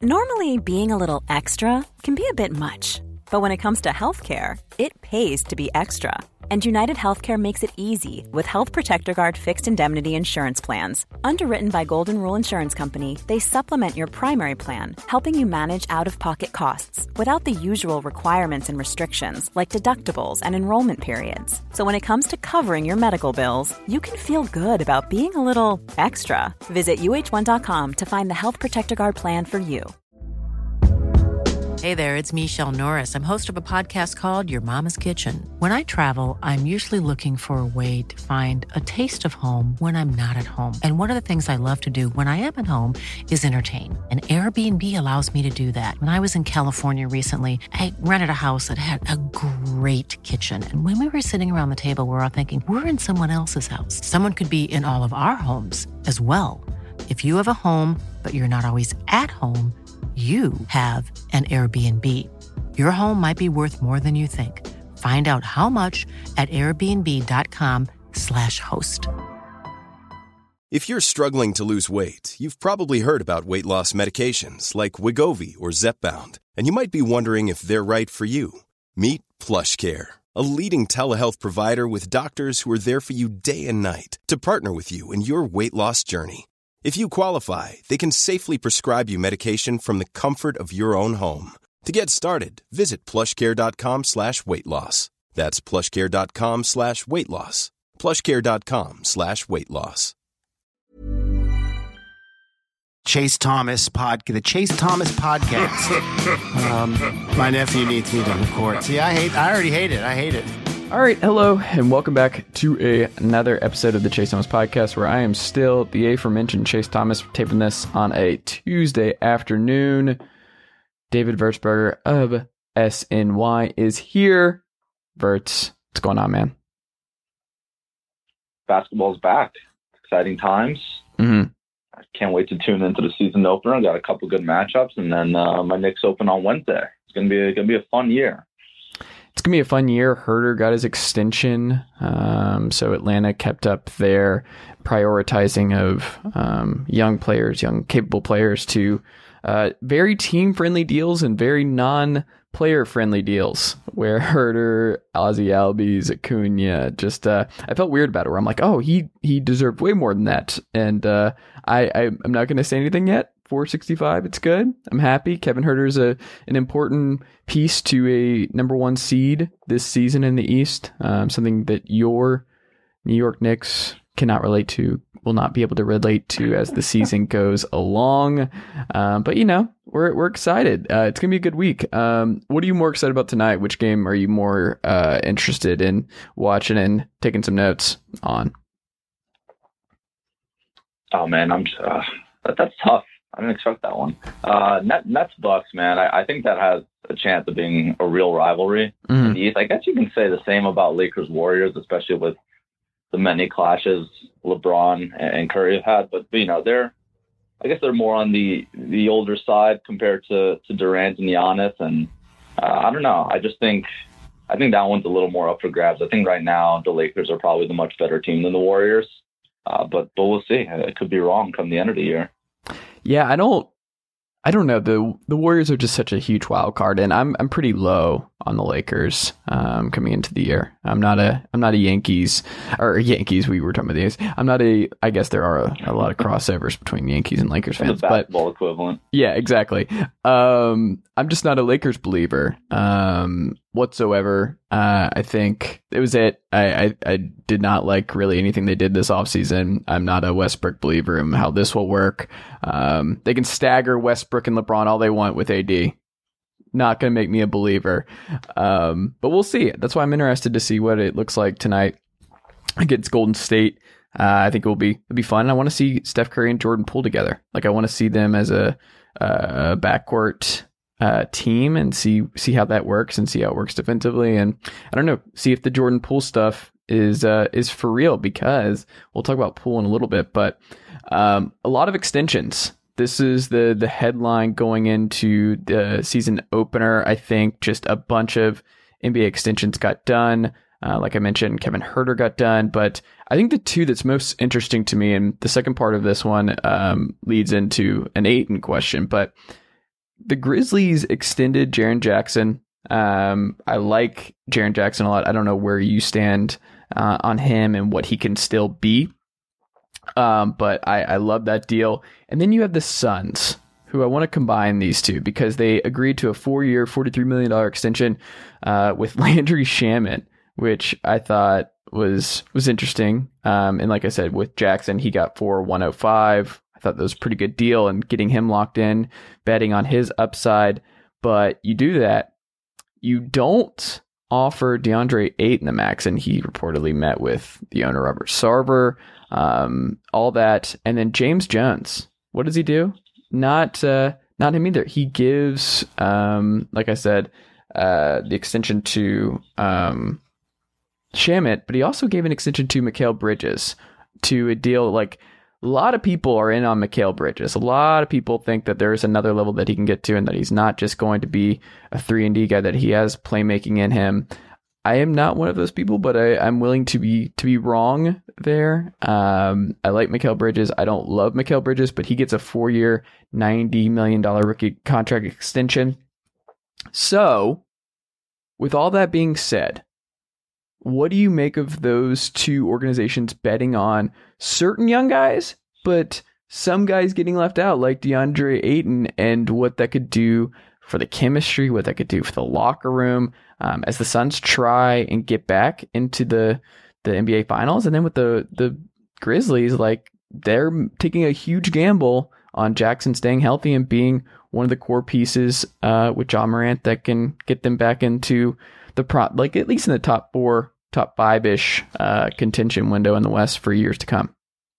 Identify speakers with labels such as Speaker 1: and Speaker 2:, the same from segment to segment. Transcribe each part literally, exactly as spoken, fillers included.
Speaker 1: Normally, being a little extra can be a bit much, but when it comes to healthcare, it pays to be extra. And United Healthcare makes it easy with Health Protector Guard fixed indemnity insurance plans. Underwritten by Golden Rule Insurance Company, they supplement your primary plan, helping you manage out-of-pocket costs without the usual requirements and restrictions like deductibles and enrollment periods. So when it comes to covering your medical bills, you can feel good about being a little extra. Visit U H one dot com to find the Health Protector Guard plan for you.
Speaker 2: Hey there, it's Michelle Norris. I'm host of a podcast called Your Mama's Kitchen. When I travel, I'm usually looking for a way to find a taste of home when I'm not at home. And one of the things I love to do when I am at home is entertain. And Airbnb allows me to do that. When I was in California recently, I rented a house that had a great kitchen. And when we were sitting around the table, we were all thinking, we're in someone else's house. Someone could be in all of our homes as well. If you have a home, but you're not always at home, you have an Airbnb. Your home might be worth more than you think. Find out how much at airbnb.com slash host.
Speaker 3: If you're struggling to lose weight, you've probably heard about weight loss medications like Wegovy or Zepbound, and you might be wondering if they're right for you. Meet PlushCare, a leading telehealth provider with doctors who are there for you day and night to partner with you in your weight loss journey. If you qualify, they can safely prescribe you medication from the comfort of your own home. To get started, visit plushcare.com slash weight loss. That's plushcare.com slash weight loss. plushcare.com slash weight loss.
Speaker 4: Chase Thomas pod, the Chase Thomas podcast. um, my nephew needs me to record. See, I hate, I already hate it. I hate it.
Speaker 5: All right, hello, and welcome back to a, another episode of the Chase Thomas Podcast, where I am still the aforementioned Chase Thomas, taping this on a Tuesday afternoon. David Vertsberger of S N Y is here. Verts, what's going on, man?
Speaker 6: Basketball's back. Exciting times.
Speaker 5: Mm-hmm.
Speaker 6: I can't wait to tune into the season opener. I got a couple good matchups, and then uh, my Knicks open on Wednesday. It's gonna be a, gonna be a fun year.
Speaker 5: It's going to be a fun year. Herter got his extension. Um, so Atlanta kept up their prioritizing of um, young players, young capable players to uh, very team-friendly deals and very non-player-friendly deals where Herter, Ozzy Albies, Acuna, just uh, I felt weird about it where I'm like, oh, he he deserved way more than that. And uh, I, I, I'm not going to say anything yet. four sixty-five, it's good. I'm happy. Kevin Herter's a an important piece to a number one seed this season in the East. Um, something that your New York Knicks cannot relate to, will not be able to relate to as the season goes along. Um, but you know, we're we're excited. Uh, it's gonna be a good week. Um, what are you more excited about tonight? Which game are you more uh, interested in watching and taking some notes on?
Speaker 6: Oh man, I'm uh, that, that's tough. I didn't expect that one. Uh, Net, Nets Bucks, man. I, I think that has a chance of being a real rivalry
Speaker 5: Mm-hmm.
Speaker 6: in the East. I guess you can say the same about Lakers Warriors, especially with the many clashes LeBron and Curry have had. But you know, they're I guess they're more on the the older side compared to, to Durant and Giannis. And uh, I don't know. I just think I think that one's a little more up for grabs. I think right now the Lakers are probably the much better team than the Warriors. Uh, but but we'll see. It could be wrong come the end of the year.
Speaker 5: Yeah, I don't I don't know. The the Warriors are just such a huge wild card, and I'm I'm pretty low on the Lakers um, coming into the year. I'm not a I'm not a Yankees or Yankees. We were talking about the Yankees. I'm not a. I guess there are a, a lot of crossovers between Yankees and Lakers fans,
Speaker 6: the basketball
Speaker 5: but
Speaker 6: equivalent.
Speaker 5: Yeah, exactly. Um, I'm just not a Lakers believer um, whatsoever. Uh, I think it was it. I, I I did not like really anything they did this offseason. I'm not a Westbrook believer in how this will work. Um, they can stagger Westbrook and LeBron all they want with A D. Not going to make me a believer. Um, but we'll see. That's why I'm interested to see what it looks like tonight against Golden State. Uh, I think it will be it'll be fun. I want to see Steph Curry and Jordan Poole together. Like I want to see them as a, a backcourt uh, team and see see how that works and see how it works defensively. And I don't know, see if the Jordan Poole stuff is uh, is for real, because we'll talk about Poole in a little bit. But um, a lot of extensions. This is the the headline going into the season opener. I think just a bunch of N B A extensions got done. Uh, like I mentioned, Kevin Huerter got done. But I think the two that's most interesting to me, and the second part of this one um, leads into an Ayton question, but the Grizzlies extended Jaren Jackson. Um, I like Jaren Jackson a lot. I don't know where you stand uh, on him and what he can still be. Um, but I, I love that deal. And then you have the Suns, who I want to combine these two because they agreed to a four-year, forty-three million dollars extension uh, with Landry Shamet, which I thought was was interesting. Um, and like I said, with Jackson, he got for one oh five. I thought that was a pretty good deal, and getting him locked in, betting on his upside. But you do that. You don't offer DeAndre Ayton the max, and he reportedly met with the owner, Robert Sarver, um, all that. And then James Jones, what does he do? Not uh, not him either. He gives, um, like I said, uh, the extension to um, Shamet, but he also gave an extension to Mikal Bridges to a deal like a lot of people are in on Mikal Bridges. A lot of people think that there's another level that he can get to and that he's not just going to be a three and D guy, that he has playmaking in him. I am not one of those people, but I, I'm willing to be to be wrong there. Um, I like Mikal Bridges. I don't love Mikal Bridges, but he gets a four-year, ninety million dollars rookie contract extension. So, with all that being said, what do you make of those two organizations betting on certain young guys, but some guys getting left out, like DeAndre Ayton, and what that could do for the chemistry, what that could do for the locker room, um, as the Suns try and get back into the, the N B A Finals? And then with the, the Grizzlies, like, they're taking a huge gamble on Jackson staying healthy and being one of the core pieces uh, with Ja Morant that can get them back into the pro, like at least in the top four, top five-ish uh, contention window in the West for years to come.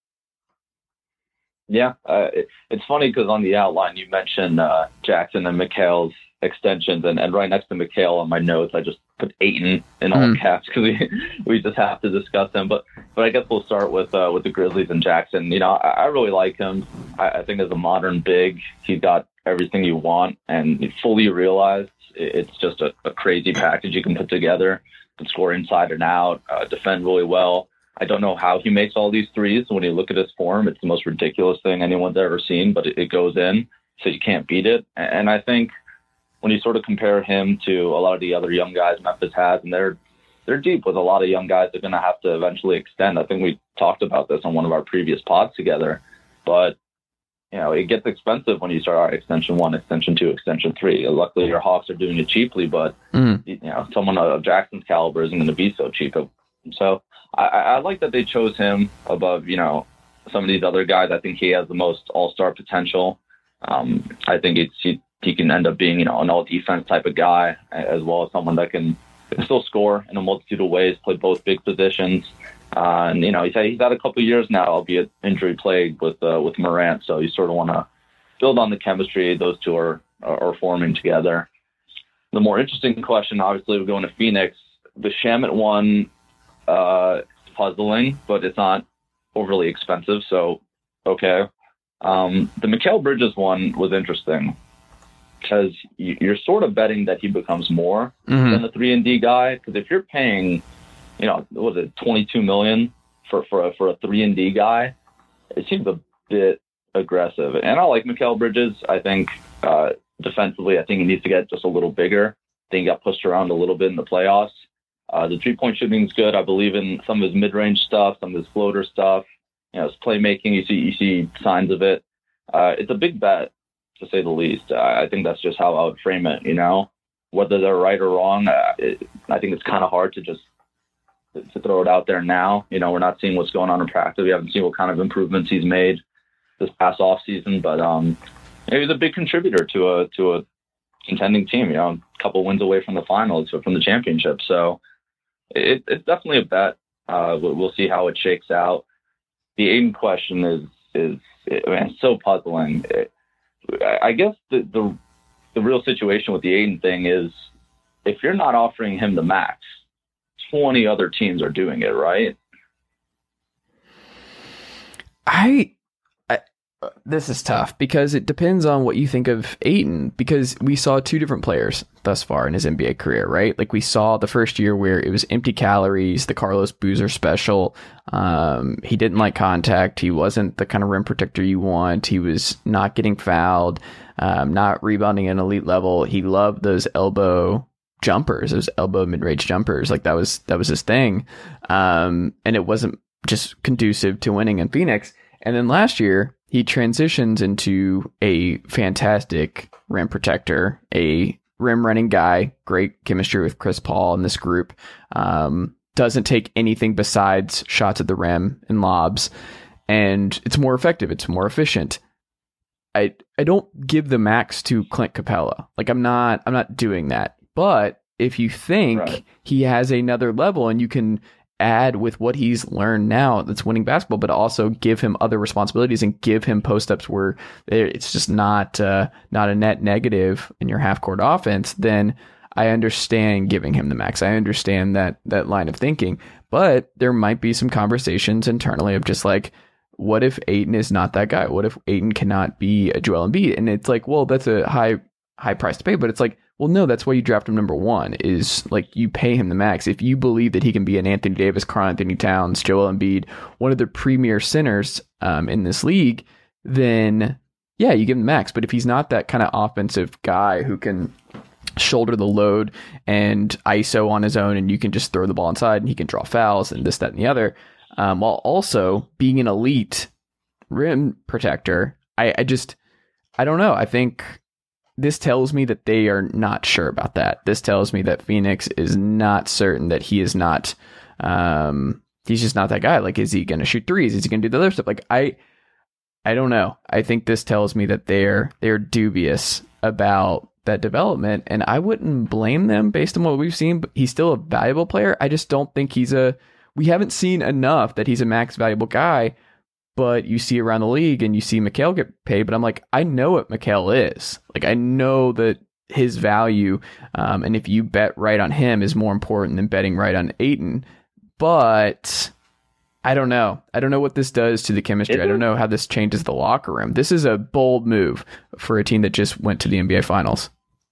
Speaker 6: Yeah, uh, it, it's funny because on the outline you mentioned uh, Jackson and Mikal's extensions, and, and right next to Mikal on my notes I just put Ayton in all mm. caps because we we just have to discuss him. But but I guess we'll start with uh, with the Grizzlies and Jackson. You know, I, I really like him. I, I think as a modern big, he's got everything you want, and fully realized it's just a, a crazy package you can put together. Can score inside and out, uh, defend really well. I don't know how he makes all these threes. When you look at his form, it's the most ridiculous thing anyone's ever seen, but it, it goes in, so you can't beat it. And I think when you sort of compare him to a lot of the other young guys Memphis has, and they're they're deep with a lot of young guys they're going to have to eventually extend. I think we talked about this on one of our previous pods together. But, you know, it gets expensive when you start, all right, extension one, extension two, extension three. Luckily, your Hawks are doing it cheaply, but, mm. you know, someone of Jackson's caliber isn't going to be so cheap. So I, I like that they chose him above, you know, some of these other guys. I think he has the most all-star potential. Um, I think it's, he, he can end up being, you know, an all-defense type of guy, as well as someone that can, can still score in a multitude of ways, play both big positions. Uh, and, you know, he's had, he's had a couple of years now, albeit injury-plagued with uh, with Morant, so you sort of want to build on the chemistry those two are, are, are forming together. The more interesting question, obviously, we're going to Phoenix. The Shamet one uh, is puzzling, but it's not overly expensive, so okay. Um, the Mikal Bridges one was interesting because you're sort of betting that he becomes more mm-hmm. than the three and D guy, because if you're paying, you know, what was it, twenty-two million dollars for, for, a, for a three and D guy, it seems a bit aggressive. And I like Mikal Bridges. I think uh, defensively, I think he needs to get just a little bigger. I think he got pushed around a little bit in the playoffs. Uh, the three-point shooting is good. I believe in some of his mid-range stuff, some of his floater stuff. You know, his playmaking, you see you see signs of it. Uh, it's a big bet, to say the least. Uh, I think that's just how I would frame it, you know. Whether they're right or wrong, uh, it, I think it's kind of hard to just to throw it out there now. You know, we're not seeing what's going on in practice. We haven't seen what kind of improvements he's made this past off season, but um, he was a big contributor to a to a contending team. You know, a couple wins away from the finals, from the championship. So it, it's definitely a bet. Uh, we'll see how it shakes out. The Ayton question is is I mean, it's so puzzling. It, I guess the, the the real situation with the Ayton thing is, if you're not offering him the max, twenty other teams are doing it, right?
Speaker 5: I, I this is tough because it depends on what you think of Ayton, because we saw two different players thus far in his N B A career, right? Like we saw the first year where it was empty calories, the Carlos Boozer special. Um, he didn't like contact. He wasn't the kind of rim protector you want. He was not getting fouled. um, not rebounding at an elite level. He loved those elbow jumpers, those elbow mid-range jumpers. Like that was that was his thing, um, and it wasn't just conducive to winning in Phoenix. And then last year, he transitions into a fantastic rim protector, a rim running guy, great chemistry with Chris Paul in this group. Um, doesn't take anything besides shots at the rim and lobs, and it's more effective. It's more efficient. I I don't give the max to Clint Capella. Like I'm not I'm not doing that. But if you think right. he has another level and you can add with what he's learned now that's winning basketball, but also give him other responsibilities and give him post-ups where it's just not uh, not a net negative in your half-court offense, then I understand giving him the max. I understand that that line of thinking. But there might be some conversations internally of just like, what if Ayton is not that guy? What if Ayton cannot be a Joel Embiid? And it's like, well, that's a high high price to pay, but it's like, well, no, that's why you draft him number one, is like you pay him the max. If you believe that he can be an Anthony Davis, Karl Anthony Towns, Joel Embiid, one of the premier centers um, in this league, then yeah, you give him the max. But if he's not that kind of offensive guy who can shoulder the load and I S O on his own, and you can just throw the ball inside and he can draw fouls and this, that, and the other, um, while also being an elite rim protector, I, I just, I don't know. I think this tells me that they are not sure about that. This tells me that Phoenix is not certain that he is not, um, he's just not that guy. Like, is he going to shoot threes? Is he going to do the other stuff? Like, I, I don't know. I think this tells me that they're, they're dubious about that development, and I wouldn't blame them based on what we've seen. But he's still a valuable player. I just don't think he's a, we haven't seen enough that he's a max valuable guy. But you see around the league and you see Mikal get paid, but I'm like, I know what Mikal is. Like, I know that his value, um, and if you bet right on him, is more important than betting right on Ayton. But I don't know. I don't know what this does to the chemistry. I don't know how this changes the locker room. This is a bold move for a team that just went to the N B A Finals.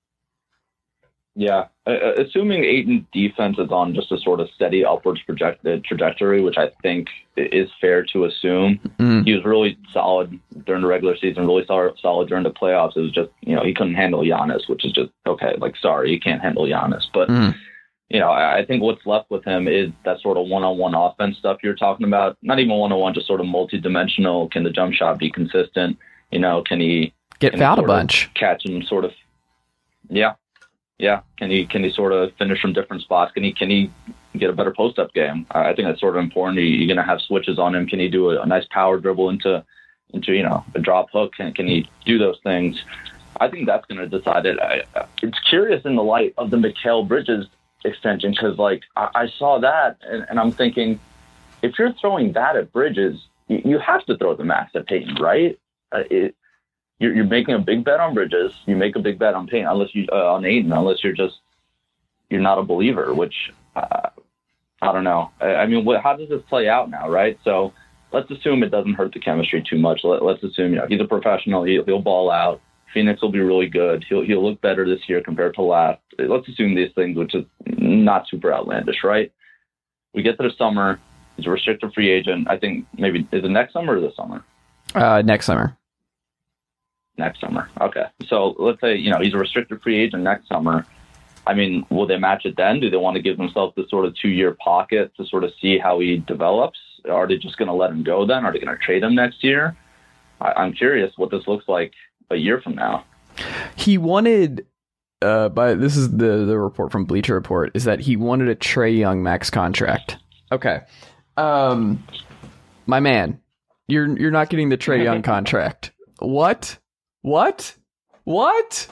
Speaker 6: Yeah. Uh, assuming Ayton's defense is on just a sort of steady upwards projected trajectory, which I think is fair to assume. Mm. He was really solid during the regular season, really solid, solid during the playoffs. It was just, you know, he couldn't handle Giannis, which is just, okay, like, sorry, you can't handle Giannis. But, mm. you know, I, I think what's left with him is that sort of one-on-one offense stuff you're talking about. Not even one-on-one, just sort of multi-dimensional. Can the jump shot be consistent? You know, can he
Speaker 5: get
Speaker 6: can
Speaker 5: fouled
Speaker 6: he
Speaker 5: a bunch?
Speaker 6: Catch him sort of, yeah. Yeah, can he can he sort of finish from different spots? Can he can he get a better post up game? I think that's sort of important. You're going to have switches on him. Can he do a, a nice power dribble into into you know a drop hook? Can can he do those things? I think that's going to decide it. I, it's curious in the light of the Mikal Bridges extension, because like I, I saw that and, and I'm thinking, if you're throwing that at Bridges, you, you have to throw the max at Payton, right? Uh, it, You're, you're making a big bet on Bridges. You make a big bet on Payton, unless you uh, on Ayton, unless you're just you're not a believer. Which uh, I don't know. I, I mean, what, how does this play out now, right? So let's assume it doesn't hurt the chemistry too much. Let, let's assume you know he's a professional. He, he'll ball out. Phoenix will be really good. He'll he'll look better this year compared to last. Let's assume these things, which is not super outlandish, right? We get to the summer. He's a restricted free agent. I think maybe is it next summer or this summer?
Speaker 5: Uh, next summer.
Speaker 6: Next summer. Okay. So let's say, you know, he's a restricted free agent next summer. I mean, will they match it then? Do they want to give themselves this sort of two-year pocket to sort of see how he develops? Are they just going to let him go then? Are they going to trade him next year? I- I'm curious what this looks like a year from now.
Speaker 5: He wanted, uh, by this is the, the report from Bleacher Report, is that he wanted a Trae Young max contract. Okay. Um, my man, you're you're not getting the Trae Young contract. What? What? What?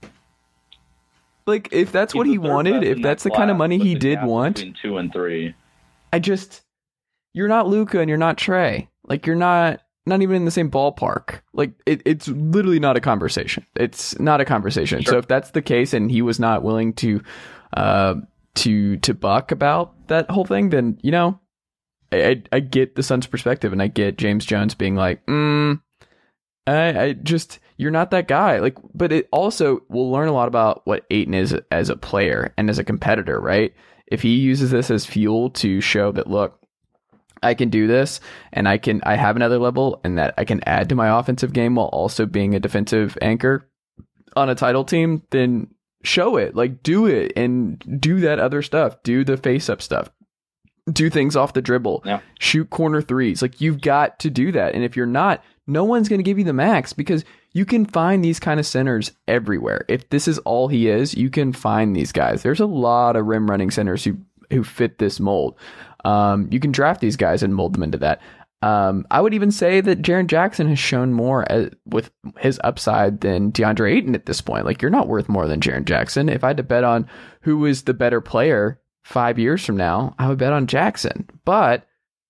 Speaker 5: Like, if that's He's what he wanted, if that's the kind of money he did want,
Speaker 6: between two and three,
Speaker 5: I just, you're not Luka and you're not Trae. Like, you're not, not even in the same ballpark. Like, it, it's literally not a conversation. It's not a conversation. Sure. So if that's the case, and he was not willing to, uh, to to buck about that whole thing, then you know, I I, I get the Suns' perspective, and I get James Jones being like, mm, I, I just. You're not that guy. Like, but it also will learn a lot about what Ayton is as a player and as a competitor, right? If he uses this as fuel to show that, look, I can do this, and I can, I have another level, and that I can add to my offensive game while also being a defensive anchor. on a title team, then show it. Like, do it and do that other stuff. Do the face-up stuff. Do things off the dribble.
Speaker 6: Yeah.
Speaker 5: Shoot corner threes. Like, you've got to do that. And if you're not, no one's going to give you the max, because you can find these kind of centers everywhere. If this is all he is, you can find these guys. There's a lot of rim running centers who who fit this mold. Um, you can draft these guys and mold them into that. Um, I would even say that Jaren Jackson has shown more as, with his upside than DeAndre Ayton at this point. Like, you're not worth more than Jaren Jackson. If I had to bet on who was the better player five years from now, I would bet on Jackson. But,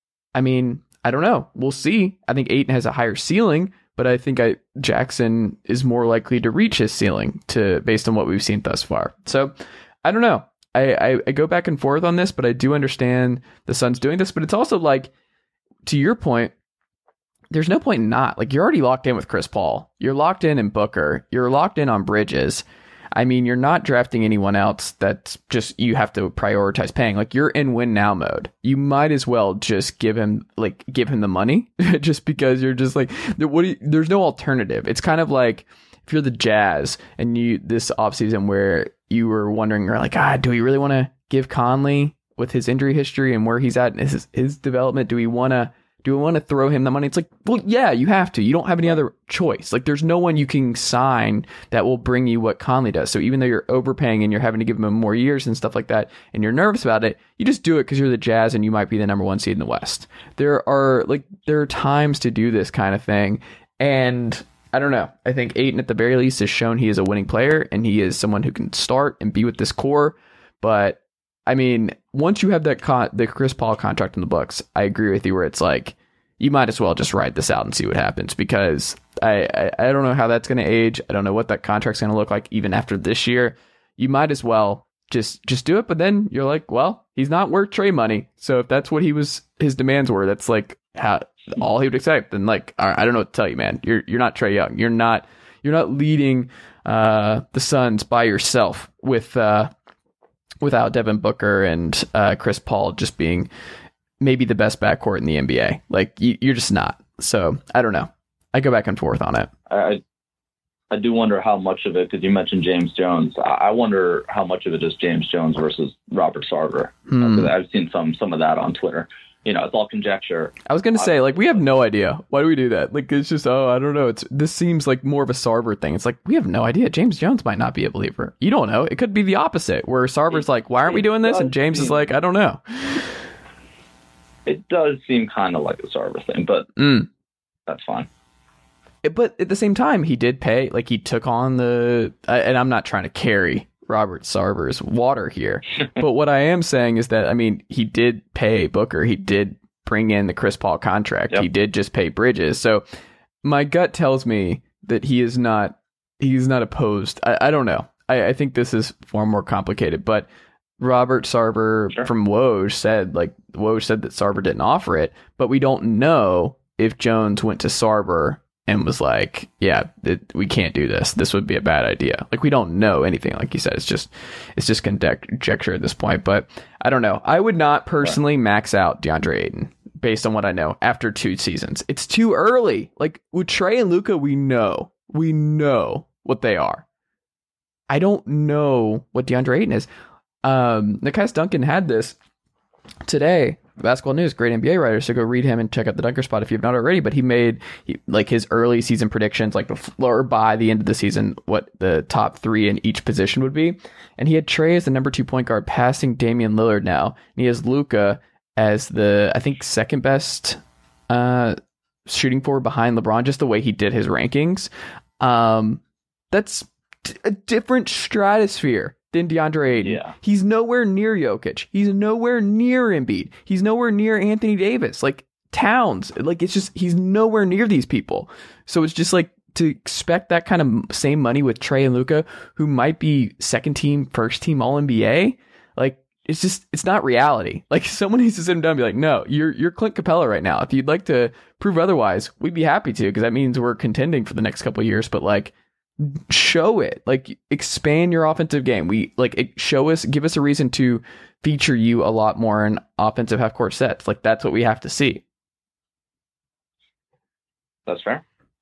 Speaker 5: I mean, I don't know. We'll see. I think Ayton has a higher ceiling, but I think I, Jackson is more likely to reach his ceiling to based on what we've seen thus far. So, I don't know. I, I, I go back and forth on this, but I do understand the Suns doing this. But it's also like, to your point, there's no point in not. Like, you're already locked in with Chris Paul. You're locked in in Booker. You're locked in on Bridges. I mean, you're not drafting anyone else that's just, you have to prioritize paying. Like, you're in win now mode. You might as well just give him, like, give him the money just because you're just like, there, what do you, there's no alternative. It's kind of like if you're the Jazz and you, this offseason where you were wondering, you're like, ah, do we really want to give Conley, with his injury history and where he's at in his, his development, do we want to do we want to throw him the money? It's like, well, yeah, you have to. You don't have any other choice. Like, there's no one you can sign that will bring you what Conley does. So even though you're overpaying and you're having to give him more years and stuff like that, and you're nervous about it, you just do it because you're the Jazz and you might be the number one seed in the West. There are like there are times to do this kind of thing, and I don't know. I think Ayton at the very least has shown he is a winning player and he is someone who can start and be with this core, but I mean, once you have that con- the Chris Paul contract in the books, I agree with you where it's like, you might as well just ride this out and see what happens, because I, I, I don't know how that's going to age. I don't know what that contract's going to look like even after this year. You might as well just just do it. But then you're like, well, he's not worth trade money. So if that's what he was, his demands were, that's like how all he would accept. Then like, all right, I don't know what to tell you, man. You're you're not Trae Young. You're not you're not leading uh, the Suns by yourself with. Uh, without Devin Booker and uh, Chris Paul just being maybe the best backcourt in the N B A. Like, you, you're just not. So, I don't know. I go back and forth on it.
Speaker 6: I I do wonder how much of it, because you mentioned James Jones, I wonder how much of it is James Jones versus Robert Sarver.
Speaker 5: Hmm.
Speaker 6: Uh, I've seen some some of that on Twitter. You know, it's all conjecture.
Speaker 5: I was going to say, like, we have no idea. Why do we do that? Like, it's just, oh, I don't know. It's This seems like more of a Sarver thing. It's like, we have no idea. James Jones might not be a believer. You don't know. It could be the opposite, where Sarver's like, why aren't we doing this? And James is like, I don't know.
Speaker 6: It does seem kind of like a Sarver thing, but
Speaker 5: mm.
Speaker 6: that's fine.
Speaker 5: It, but at the same time, he did pay. Like, he took on the, and I'm not trying to carry Robert Sarver's water here. But what I am saying is that, I mean, he did pay Booker. He did bring in the Chris Paul contract. Yep. He did just pay Bridges. So my gut tells me that he is not, he's not opposed. I, I don't know. I, I think this is far more complicated, but Robert Sarver sure. from Woj said, like, Woj said that Sarver didn't offer it, but we don't know if Jones went to Sarver and was like, yeah, it, we can't do this. This would be a bad idea. Like, we don't know anything. Like you said, it's just, it's just conjecture at this point. But I don't know. I would not personally max out DeAndre Ayton based on what I know after two seasons. It's too early. Like, with Trae and Luka, we know, we know what they are. I don't know what DeAndre Ayton is. Um, Nekias Duncan had this today. Basketball News, great N B A writer, so go read him and check out the Dunker Spot if you've not already. But he made he, like his early season predictions, like before or by the end of the season, what the top three in each position would be. And he had Trae as the number two point guard, passing Damian Lillard now. And he has Luka as the, I think, second best uh, shooting forward behind LeBron, just the way he did his rankings. Um, that's t- a different stratosphere than DeAndre Ayton.
Speaker 6: Yeah.
Speaker 5: He's nowhere near Jokic. He's nowhere near Embiid. He's nowhere near Anthony Davis. Like, Towns. Like, it's just, he's nowhere near these people. So it's just like, to expect that kind of same money with Trae and Luka, who might be second team, first team All N B A, like, it's just, it's not reality. Like, someone needs to sit him down and be like, no, you're you're Clint Capella right now. If you'd like to prove otherwise, we'd be happy to, because that means we're contending for the next couple of years. But like, show it. Like, expand your offensive game. We like show us, give us a reason to feature you a lot more in offensive half court sets. Like, that's what we have to see.
Speaker 6: That's fair.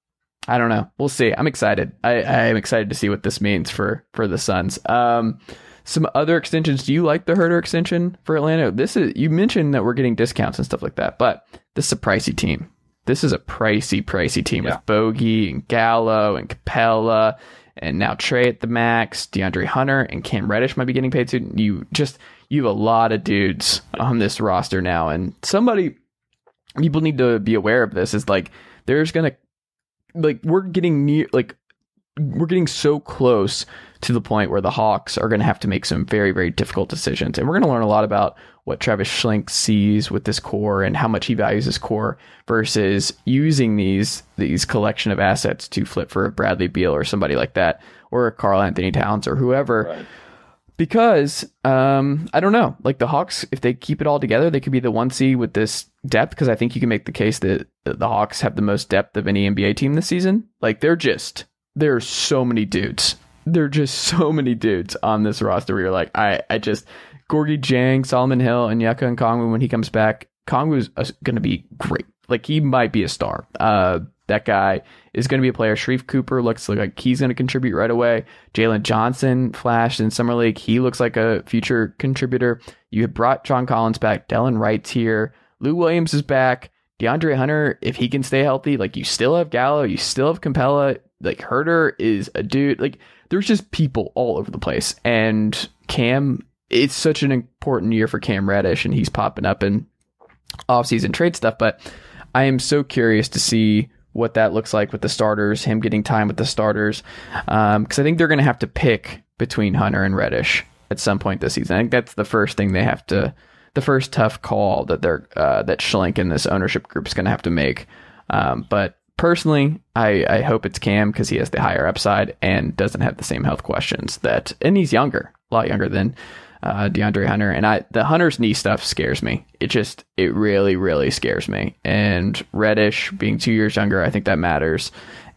Speaker 5: I don't know. We'll see. I'm excited. I, I'm excited to see what this means for, for the Suns. Um, some other extensions. Do you like the Herter extension for Atlanta? This is, you mentioned that we're getting discounts and stuff like that, but this is a pricey team. This is a pricey, pricey team yeah. with Bogey and Gallo and Capella and now Trey at the max. DeAndre Hunter and Cam Reddish might be getting paid soon. You just, you have a lot of dudes on this roster now, and somebody, people need to be aware of this, is like, there's going to, like, we're getting near, like, we're getting so close to the point where the Hawks are going to have to make some very, very difficult decisions. And we're going to learn a lot about what Travis Schlenk sees with this core and how much he values this core versus using these, these collection of assets to flip for a Bradley Beal or somebody like that, or a Karl Anthony Towns or whoever. Right. Because, um, I don't know, like the Hawks, if they keep it all together, they could be the one seed with this depth, because I think you can make the case that the Hawks have the most depth of any N B A team this season. Like, they're just, there are so many dudes. There are just so many dudes on this roster where you're like, I, I just, Gorgie Jang, Solomon Hill, and Onyeka Okongwu, when he comes back, Kongwu's going to be great. Like, he might be a star. Uh, that guy is going to be a player. Sharif Cooper looks like he's going to contribute right away. Jalen Johnson flashed in Summer League. He looks like a future contributor. You have brought John Collins back. Delon Wright's here. Lou Williams is back. DeAndre Hunter, if he can stay healthy, like, you still have Gallo, you still have Capella. Like, Herter is a dude. Like, there's just people all over the place. And Cam, it's such an important year for Cam Reddish, and he's popping up in offseason trade stuff. But I am so curious to see what that looks like with the starters, him getting time with the starters. Um, because I think they're going to have to pick between Hunter and Reddish at some point this season. I think that's the first thing they have to, the first tough call that they're, uh, that Schlenk and this ownership group is going to have to make. Um, but personally, I, I hope it's Cam, because he has the higher upside and doesn't have the same health questions that, and he's younger, a lot younger than uh, DeAndre Hunter. And I, the Hunter's knee stuff scares me. It just, it really, really scares me. And Reddish being two years younger, I think that matters.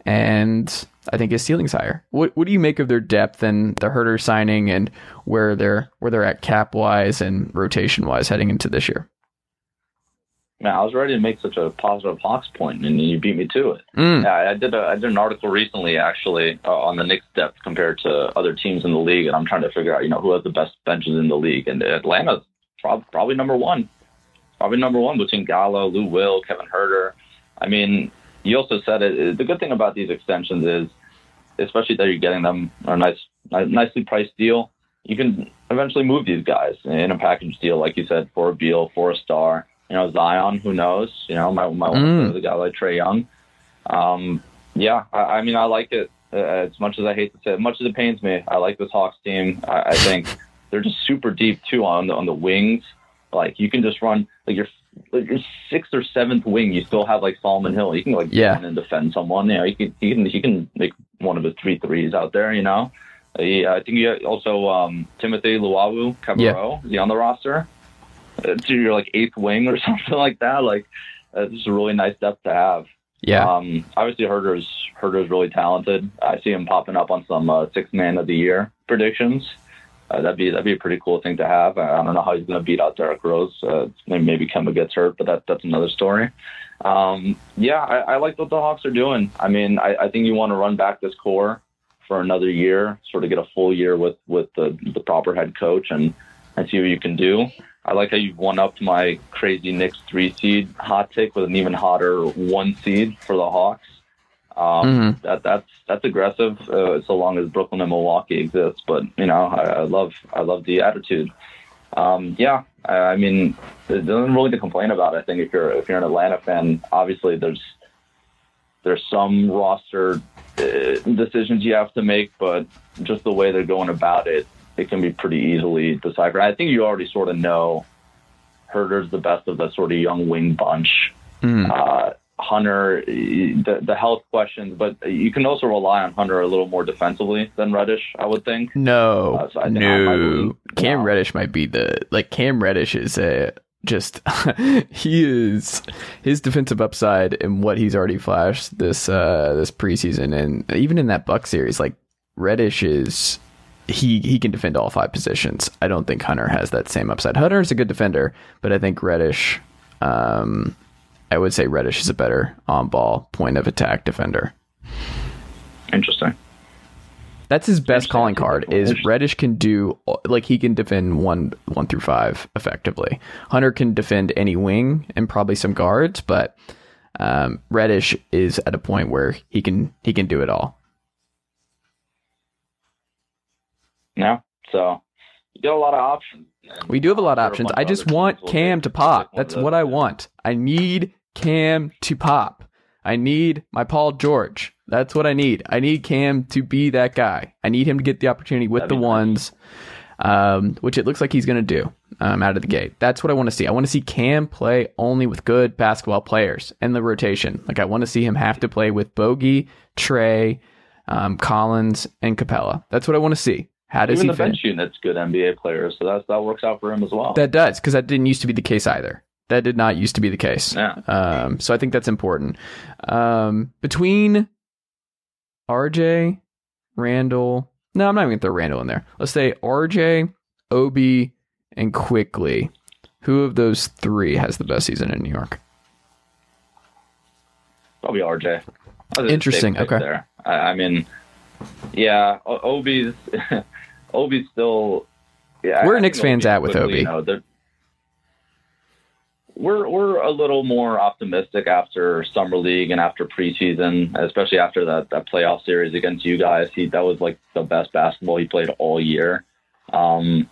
Speaker 5: And I think his ceiling's higher. What what do you make of their depth and the Herter signing, and where they're where they're at cap wise and rotation wise heading into this year?
Speaker 6: Man, I was ready to make such a positive Hawks point, and you beat me to it.
Speaker 5: Mm.
Speaker 6: Yeah, I did a I did an article recently, actually, uh, on the Knicks' depth compared to other teams in the league, and I'm trying to figure out, you know, who has the best benches in the league. And Atlanta's prob- probably number one, probably number one between Gallo, Lou Will, Kevin Herter. I mean, you also said it. The good thing about these extensions is, especially that you're getting them a nice, nicely priced deal, you can eventually move these guys in a package deal, like you said, for a Beal, for a star. You know, Zion, who knows? You know, might, might want to play with a guy like Trae Young. Um, yeah, I, I mean, I like it uh, as much as I hate to say it, as much as it pains me. I like this Hawks team. I, I think they're just super deep, too, on the, on the wings. Like, you can just run, like, your, like your sixth or seventh wing, you still have, like, Solomon Hill. You can, like,
Speaker 5: yeah.
Speaker 6: run and defend someone. You know, you can, you can, you can make one of his three threes out there, you know? Uh, yeah, I think you also, um, Timothy Luwawu Cabarro, yeah. is he on the roster? To your like eighth wing or something like that. Like, uh, this is a really nice depth to have.
Speaker 5: Yeah.
Speaker 6: Um, obviously, Herter's Herter's really talented. I see him popping up on some uh, six man of the year predictions. Uh, that'd be that'd be a pretty cool thing to have. I, I don't know how he's going to beat out Derrick Rose. Uh, maybe maybe Kemba gets hurt, but that that's another story. Um, yeah, I, I like what the Hawks are doing. I mean, I, I think you want to run back this core for another year, sort of get a full year with with the the proper head coach, and and see what you can do. I like how you've one-upped my crazy Knicks three-seed hot take with an even hotter one seed for the Hawks. Um, mm-hmm. That that's that's aggressive, uh, so long as Brooklyn and Milwaukee exist. But you know, I, I love I love the attitude. Um, yeah, I, I mean, there's nothing really to complain about. I think if you're if you're an Atlanta fan, obviously there's there's some roster uh, decisions you have to make, but just the way they're going about it, it can be pretty easily deciphered. I think you already sort of know Herter's the best of the sort of young wing bunch. Mm. Uh, Hunter, the, the health questions, but you can also rely on Hunter a little more defensively than Reddish, I would think.
Speaker 5: No,
Speaker 6: uh, so I think
Speaker 5: no. Cam
Speaker 6: wow.
Speaker 5: Reddish might be the, like, Cam Reddish is a, just, he is, his defensive upside and what he's already flashed this, uh, this preseason, and even in that Buck series, like, Reddish is, he, he can defend all five positions. I don't think Hunter has that same upside. Hunter is a good defender, but I think Reddish, um, I would say Reddish is a better on-ball point of attack defender.
Speaker 6: Interesting.
Speaker 5: That's his best calling card. Is Reddish can do like he can defend one one through five effectively. Hunter can defend any wing and probably some guards, but um, Reddish is at a point where he can he can do it all.
Speaker 6: Yeah, so you got a lot of options.
Speaker 5: We do have a lot of options. I just want Cam to pop. That's what I want. I need Cam to pop. I need my Paul George. That's what I need. I need Cam to be that guy. I need him to get the opportunity with the ones, um, which it looks like he's going to do um, out of the gate. That's what I want to see. I want to see Cam play only with good basketball players in the rotation. Like I want to see him have to play with Bogey, Trey, um, Collins, and Capella. That's what I want to see. How does
Speaker 6: Even
Speaker 5: he
Speaker 6: the bench unit's good N B A players, so that's, that works out for him as well.
Speaker 5: That does, because that didn't used to be the case either. That did not used to be the case.
Speaker 6: Yeah.
Speaker 5: Um, so I think that's important. Um, between R J, Randall, no, I'm not even going to throw Randall in there. Let's say R J, Obi, and Quickly. Who of those three has the best season in New York?
Speaker 6: Probably R J.
Speaker 5: Interesting. Okay.
Speaker 6: There. I, I mean, yeah, o- Obi's Obi's still. Yeah,
Speaker 5: Where are Knicks fans at with Obi?
Speaker 6: You know, we're we're a little more optimistic after summer league and after preseason, especially after that, that playoff series against you guys. He that was like the best basketball he played all year. Um,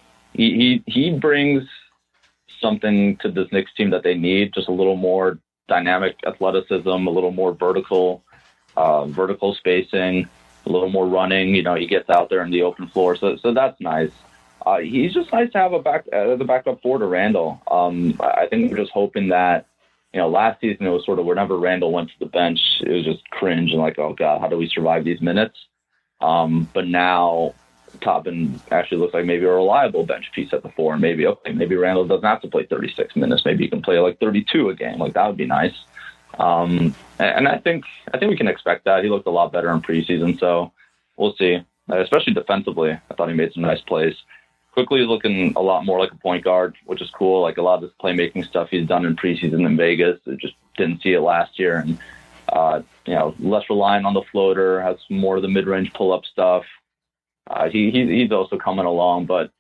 Speaker 6: he he he brings something to this Knicks team that they need, just a little more dynamic athleticism, a little more vertical, uh, vertical spacing, a little more running. You know, he gets out there in the open floor, so so that's nice. Uh, he's just nice to have a back uh, the backup forward to Randall. Um, I think we're just hoping that, you know, last season it was sort of whenever Randall went to the bench, it was just cringe and like, oh God, how do we survive these minutes? Um, but now Toppin actually looks like maybe a reliable bench piece at the four. Maybe okay, maybe Randall doesn't have to play thirty-six minutes. Maybe he can play like thirty-two a game. Like that would be nice. Um, and I think I think we can expect that. He looked a lot better in preseason, so we'll see. Especially defensively, I thought he made some nice plays. Quickly looking a lot more like a point guard, which is cool. Like a lot of this playmaking stuff he's done in preseason in Vegas, it just didn't see it last year. And, uh, you know, less reliant on the floater, has more of the mid-range pull-up stuff. Uh, he, he he's also coming along, but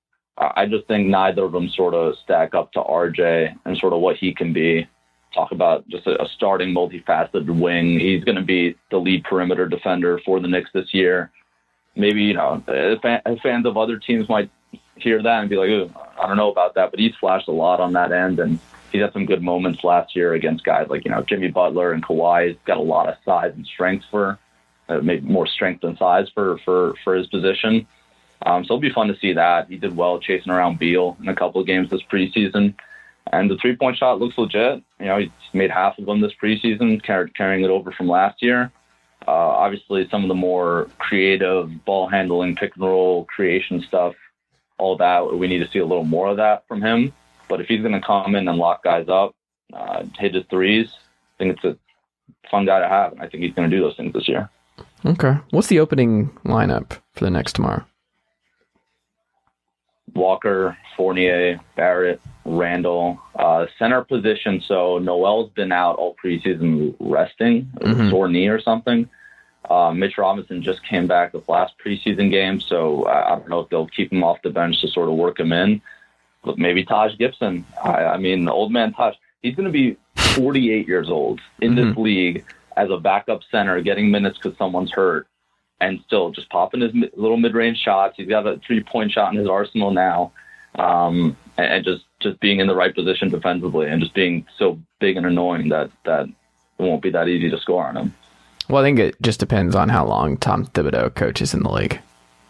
Speaker 6: I just think neither of them sort of stack up to R J and sort of what he can be. Talk about just a, a starting multifaceted wing. He's going to be the lead perimeter defender for the Knicks this year. Maybe, you know, fans of other teams might hear that and be like, ooh, I don't know about that, but he's flashed a lot on that end, and he had some good moments last year against guys like, you know, Jimmy Butler and Kawhi. He's got a lot of size and strength for, uh, maybe more strength than size for, for, for his position. Um, so it'll be fun to see that. He did well chasing around Beal in a couple of games this preseason. And the three-point shot looks legit. You know, he's made half of them this preseason, car- carrying it over from last year. Uh, obviously, some of the more creative ball handling, pick and roll, creation stuff, all that, we need to see a little more of that from him. But if he's going to come in and lock guys up, uh, hit his threes, I think it's a fun guy to have. And I think he's going to do those things this year.
Speaker 5: Okay. What's the opening lineup for the Knicks tomorrow?
Speaker 6: Walker, Fournier, Barrett, Randall, uh, center position. So Noel's been out all preseason resting, mm-hmm. sore knee or something. Uh, Mitch Robinson just came back the last preseason game, so I, I don't know if they'll keep him off the bench to sort of work him in. But maybe Taj Gibson. I, I mean, the old man Taj, he's going to be forty-eight years old in mm-hmm. this league as a backup center, getting minutes because someone's hurt, and still just popping his little mid-range shots. He's got a three-point shot in his arsenal now, um, and, and just, just being in the right position defensively and just being so big and annoying that, that it won't be that easy to score on him.
Speaker 5: Well, I think it just depends on how long Tom Thibodeau coaches in the league.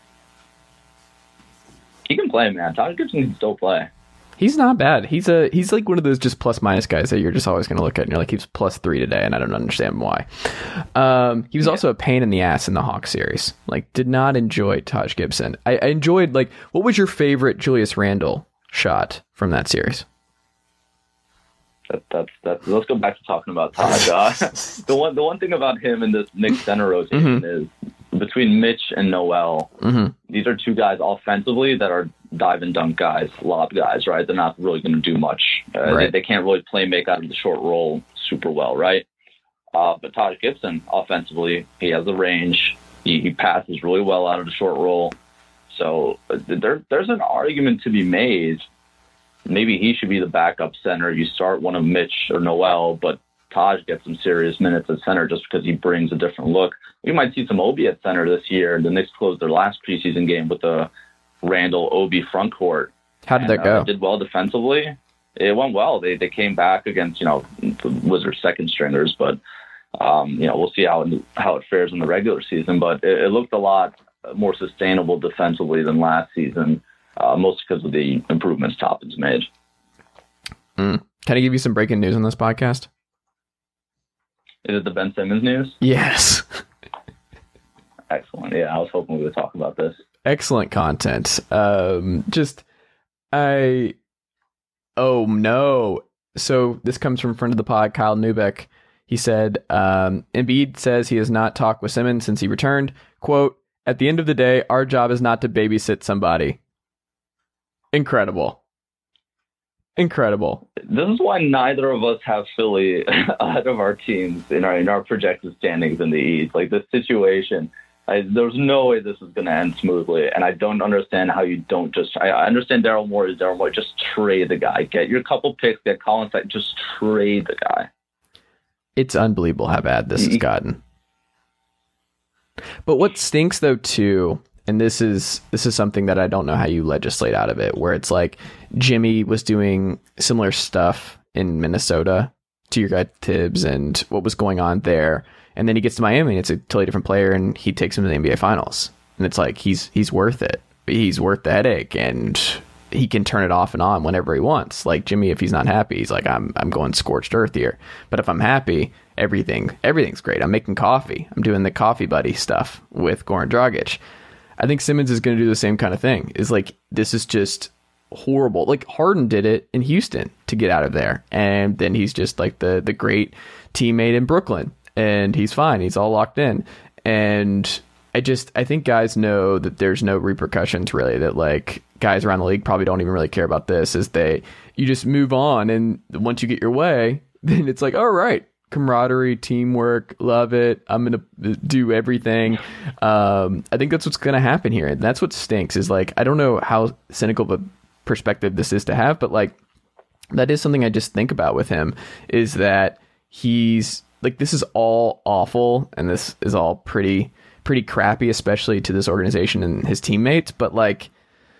Speaker 6: He can play, man. Taj Gibson can still play.
Speaker 5: He's not bad. He's a he's like one of those just plus minus guys that you're just always going to look at and you're like, he's plus three today, and I don't understand why. Um, he was yeah. also a pain in the ass in the Hawks series. Like, did not enjoy Taj Gibson. I, I enjoyed, like, what was your favorite Julius Randle shot from that series?
Speaker 6: That, that's that's. Let's go back to talking about Taj. Uh, the one the one thing about him in this Knicks center rotation mm-hmm. is between Mitch and Noel. Mm-hmm. These are two guys offensively that are dive and dunk guys, lob guys, right? They're not really going to do much. Uh, right. they, they can't really play make out of the short roll super well, right? Uh, but Taj Gibson, offensively, he has the range. He, he passes really well out of the short roll. So uh, there, there's an argument to be made. Maybe he should be the backup center. You start one of Mitch or Noel, but Taj gets some serious minutes at center just because he brings a different look. We might see some Obi at center this year. The Knicks closed their last preseason game with the Randall Obi front court.
Speaker 5: How did
Speaker 6: and,
Speaker 5: that go?
Speaker 6: Uh, did well defensively. It went well. They they came back against, you know, the Wizards second stringers, but um, you know, we'll see how it, how it fares in the regular season. But it, it looked a lot more sustainable defensively than last season, uh, mostly because of the improvements Toppin's made.
Speaker 5: Mm. Can I give you some breaking news on this podcast?
Speaker 6: Is it the Ben Simmons news?
Speaker 5: Yes.
Speaker 6: Excellent. Yeah, I was hoping we would talk about this.
Speaker 5: Excellent content. Um, just, I, oh no. So this comes from friend of the pod, Kyle Neubeck. He said, um, Embiid says he has not talked with Simmons since he returned. Quote, at the end of the day, our job is not to babysit somebody. Incredible. Incredible.
Speaker 6: This is why neither of us have Philly ahead of our teams in our in our projected standings in the East. Like this situation, I, there's no way this is going to end smoothly, and I don't understand how you don't just. I, I understand Daryl Morey is Daryl Morey. Just trade the guy. Get your couple picks. Get Colin Sexton. Just trade the guy.
Speaker 5: It's unbelievable how bad this has gotten. But what stinks though too, and this is this is something that I don't know how you legislate out of it, where it's like Jimmy was doing similar stuff in Minnesota to your guy Tibbs and what was going on there, and then he gets to Miami and it's a totally different player, and he takes him to the N B A Finals, and it's like he's he's worth it. He's worth the headache, and he can turn it off and on whenever he wants. Like Jimmy, if he's not happy, he's like, I'm I'm going scorched earth here. But if I'm happy, everything everything's great. I'm making coffee. I'm doing the coffee buddy stuff with Goran Dragic. I think Simmons is going to do the same kind of thing. Is like, this is just horrible. Like Harden did it in Houston to get out of there, and then he's just like the the great teammate in Brooklyn, and he's fine. He's all locked in, and I just I think guys know that there's no repercussions really. That like guys around the league probably don't even really care about this. Is they you just move on, and once you get your way, then it's like, all right. Camaraderie, teamwork, love it. I'm gonna do everything. Um, I think that's what's gonna happen here, and that's what stinks. Is like I don't know how cynical of a perspective this is to have, but like that is something I just think about with him. Is that he's like this is all awful, and this is all pretty pretty crappy, especially to this organization and his teammates. But like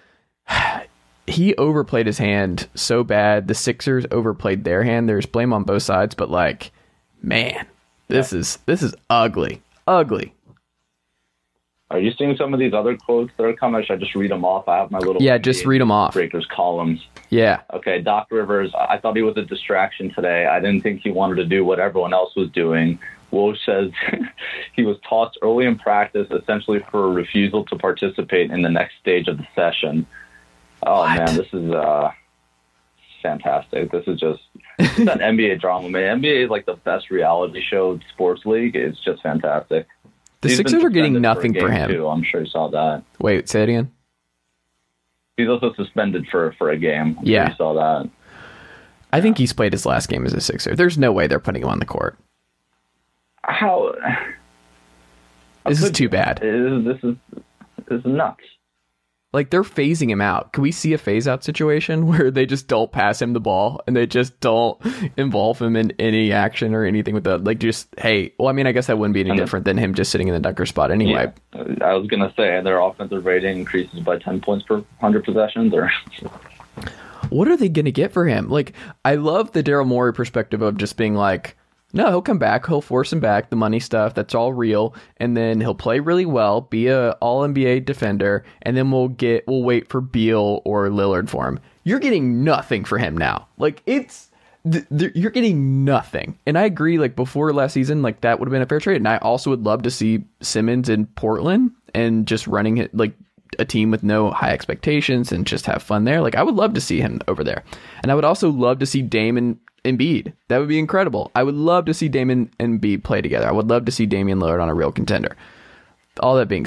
Speaker 5: he overplayed his hand so bad. The Sixers overplayed their hand. There's blame on both sides, but like. Man, this yeah. is this is ugly, ugly.
Speaker 6: Are you seeing some of these other quotes that are coming? Should I just read them off? I have my little
Speaker 5: yeah, just read them off.
Speaker 6: Breakers columns.
Speaker 5: Yeah.
Speaker 6: Okay, Doc Rivers. I thought he was a distraction today. I didn't think he wanted to do what everyone else was doing. Woj says he was tossed early in practice, essentially for a refusal to participate in the next stage of the session. Oh what? man, this is uh, fantastic. This is just. It's that N B A drama, man. N B A is like the best reality show sports league. It's just fantastic.
Speaker 5: The
Speaker 6: He's
Speaker 5: Sixers are getting nothing
Speaker 6: for,
Speaker 5: for him.
Speaker 6: Too. I'm sure you saw that.
Speaker 5: Wait, say it again.
Speaker 6: He's also suspended for, for a game. I'm
Speaker 5: yeah,
Speaker 6: sure you saw that.
Speaker 5: I yeah. think he's played his last game as a Sixer. There's no way they're putting him on the court.
Speaker 6: How?
Speaker 5: This is too bad.
Speaker 6: This is this is nuts.
Speaker 5: Like, they're phasing him out. Can we see a phase-out situation where they just don't pass him the ball and they just don't involve him in any action or anything with the, like, just, hey, well, I mean, I guess that wouldn't be any and different than him just sitting in the dunker spot anyway.
Speaker 6: Yeah, I was going to say, their offensive rating increases by ten points per one hundred possessions, or...
Speaker 5: What are they going to get for him? Like, I love the Daryl Morey perspective of just being like, no, he'll come back. He'll force him back. The money stuff, that's all real. And then he'll play really well, be a all N B A defender, and then we'll get we'll wait for Beal or Lillard for him. You're getting nothing for him now. Like it's th- th- you're getting nothing. And I agree. Like before last season, like that would have been a fair trade. And I also would love to see Simmons in Portland and just running it like a team with no high expectations and just have fun there. Like I would love to see him over there. And I would also love to see Damon Embiid. That would be incredible. I would love to see Damon and Embiid play together. I would love to see Damian Lillard on a real contender. All that being said,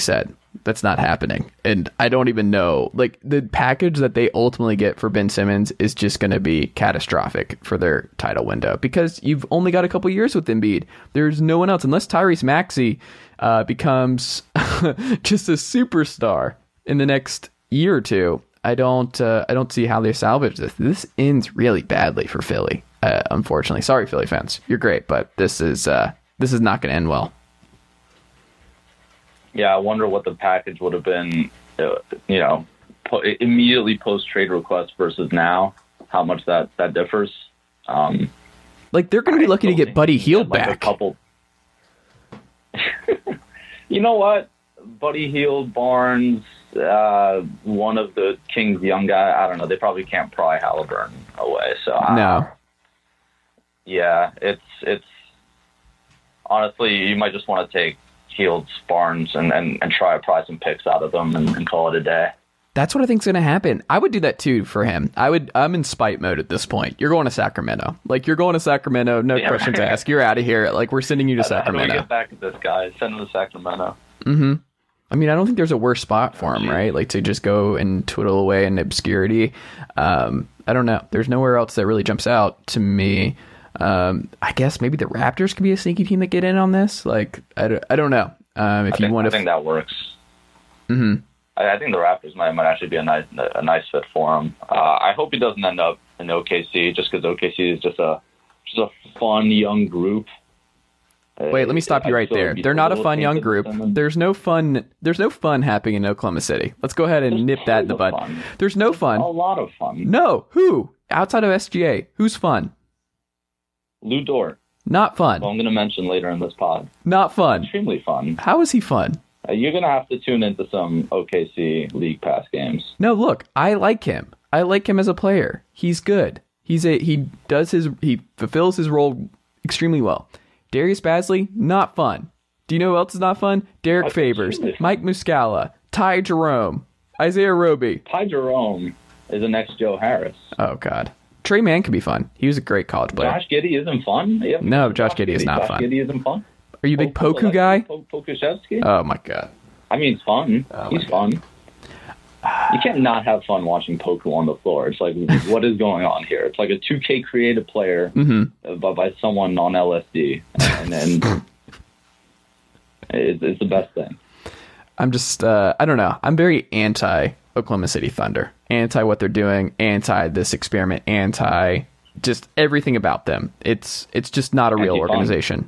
Speaker 5: That's not happening. And I don't even know. Like, the package that they ultimately get for Ben Simmons is just going to be catastrophic for their title window because you've only got a couple years with Embiid. There's no one else unless Tyrese Maxey uh, becomes just a superstar in the next year or two. I don't uh, I don't see how they salvage this. This ends really badly for Philly, uh, unfortunately. Sorry, Philly fans. You're great, but this is uh, this is not going to end well.
Speaker 6: Yeah, I wonder what the package would have been, uh, you know, po- immediately post-trade request versus now, how much that, that differs. Um,
Speaker 5: like, they're going to be lucky to get Buddy Hield
Speaker 6: like
Speaker 5: back.
Speaker 6: A couple... You know what? Buddy Hield, Barnes, uh, one of the Kings' young guy, I don't know. They probably can't pry Halliburton away. So uh,
Speaker 5: No.
Speaker 6: Yeah, it's it's honestly, you might just want to take Hield, Barnes, and, and, and try to pry some picks out of them and, and call it a day.
Speaker 5: That's what I think is going to happen. I would do that too for him. I would. I'm in spite mode at this point. You're going to Sacramento. Like, you're going to Sacramento. No
Speaker 6: Yeah,
Speaker 5: questions
Speaker 6: right.
Speaker 5: asked. You're out of here. Like, we're sending you to
Speaker 6: How do we
Speaker 5: Sacramento.
Speaker 6: get back at this guy? Send him to Sacramento.
Speaker 5: Mm-hmm. I mean, I don't think there's a worse spot for him, right? Like, to just go and twiddle away in obscurity. Um, I don't know. There's nowhere else that really jumps out to me. Um, I guess maybe the Raptors could be a sneaky team that get in on this. Like, I don't, I don't know. Um, if
Speaker 6: I
Speaker 5: you
Speaker 6: think,
Speaker 5: want
Speaker 6: I
Speaker 5: to,
Speaker 6: think that works.
Speaker 5: mm-hmm.
Speaker 6: I, I think the Raptors might might actually be a nice a nice fit for him. Uh, I hope he doesn't end up in O K C just because O K C is just a just a fun young group.
Speaker 5: Wait, let me stop you right there. They're not a fun young group. There's no fun. There's no fun happening in Oklahoma City. Let's go ahead and
Speaker 6: There's
Speaker 5: nip that in the
Speaker 6: tons
Speaker 5: bud.
Speaker 6: of fun.
Speaker 5: There's no fun.
Speaker 6: A lot of fun.
Speaker 5: No, who outside of S G A? Who's fun?
Speaker 6: Lou Dort,
Speaker 5: Not fun.
Speaker 6: who I'm going to mention later in this pod.
Speaker 5: Not fun.
Speaker 6: Extremely fun.
Speaker 5: How is he fun?
Speaker 6: Uh, you're going to have to tune into some O K C League Pass games.
Speaker 5: No, look, I like him. I like him as a player. He's good. He's a he does his he fulfills his role extremely well. Darius Bazley, not fun. Do you know who else is not fun? Derek
Speaker 6: That's
Speaker 5: Favors,
Speaker 6: extremely fun.
Speaker 5: Mike Muscala, Ty Jerome, Isaiah Roby.
Speaker 6: Ty Jerome is the next Joe Harris.
Speaker 5: Oh God, Trey Mann could be fun. He was a great college player.
Speaker 6: Josh Giddey isn't fun. You haven't
Speaker 5: No,
Speaker 6: seen
Speaker 5: Josh Giddey is not
Speaker 6: Josh
Speaker 5: fun.
Speaker 6: Giddey isn't fun.
Speaker 5: Are you a big
Speaker 6: Po-
Speaker 5: Poku guy?
Speaker 6: Po- Pokuševski?
Speaker 5: Oh my God.
Speaker 6: I mean, it's fun.
Speaker 5: Oh,
Speaker 6: He's
Speaker 5: my
Speaker 6: fun. You can't not have fun watching Poku on the floor. It's like, what is going on here? It's like a two K creative player
Speaker 5: Mm-hmm.
Speaker 6: uh, by, by someone on L S D, and then it's, it's the best thing.
Speaker 5: I'm just, uh, I don't know. I'm very anti Oklahoma City Thunder, anti what they're doing, anti this experiment, anti just everything about them. It's it's just not a real
Speaker 6: Anti-fun.
Speaker 5: organization.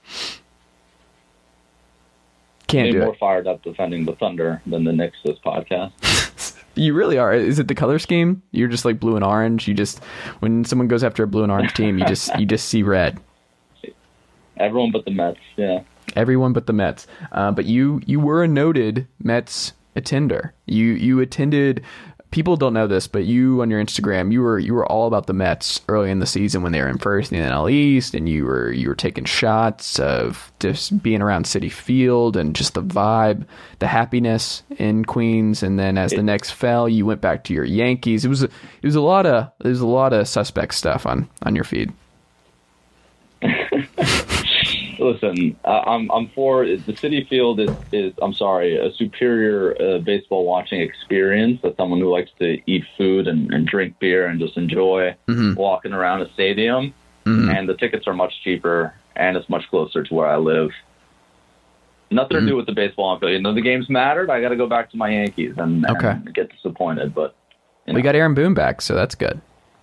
Speaker 5: Can't
Speaker 6: I'd be
Speaker 5: do
Speaker 6: more
Speaker 5: it.
Speaker 6: fired up defending the Thunder than the Knicks this podcast.
Speaker 5: You really are. Is it the color scheme? You're just like blue and orange. You just when someone goes after a blue and orange team, you just you just see red.
Speaker 6: Everyone but the Mets, yeah.
Speaker 5: Everyone but the Mets. Uh, but you you were a noted Mets attender. You you attended. People don't know this, but you on your Instagram, you were you were all about the Mets early in the season when they were in first in the N L East, and you were you were taking shots of just being around Citi Field and just the vibe, the happiness in Queens. And then as the Knicks fell, you went back to your Yankees. It was a, it was a lot of it was a lot of suspect stuff on on your feed.
Speaker 6: Listen, uh, I'm I'm for the Citi Field is, is I'm sorry a superior uh, baseball watching experience as someone who likes to eat food and, and drink beer and just enjoy
Speaker 5: Mm-hmm.
Speaker 6: walking around a stadium.
Speaker 5: Mm-hmm.
Speaker 6: And the tickets are much cheaper and it's much closer to where I live. Nothing
Speaker 5: Mm-hmm.
Speaker 6: to do with the baseball. You know, the games mattered. I got to go back to my Yankees and,
Speaker 5: Okay.
Speaker 6: and get disappointed. But you know,
Speaker 5: We got Aaron Boone back, so that's good.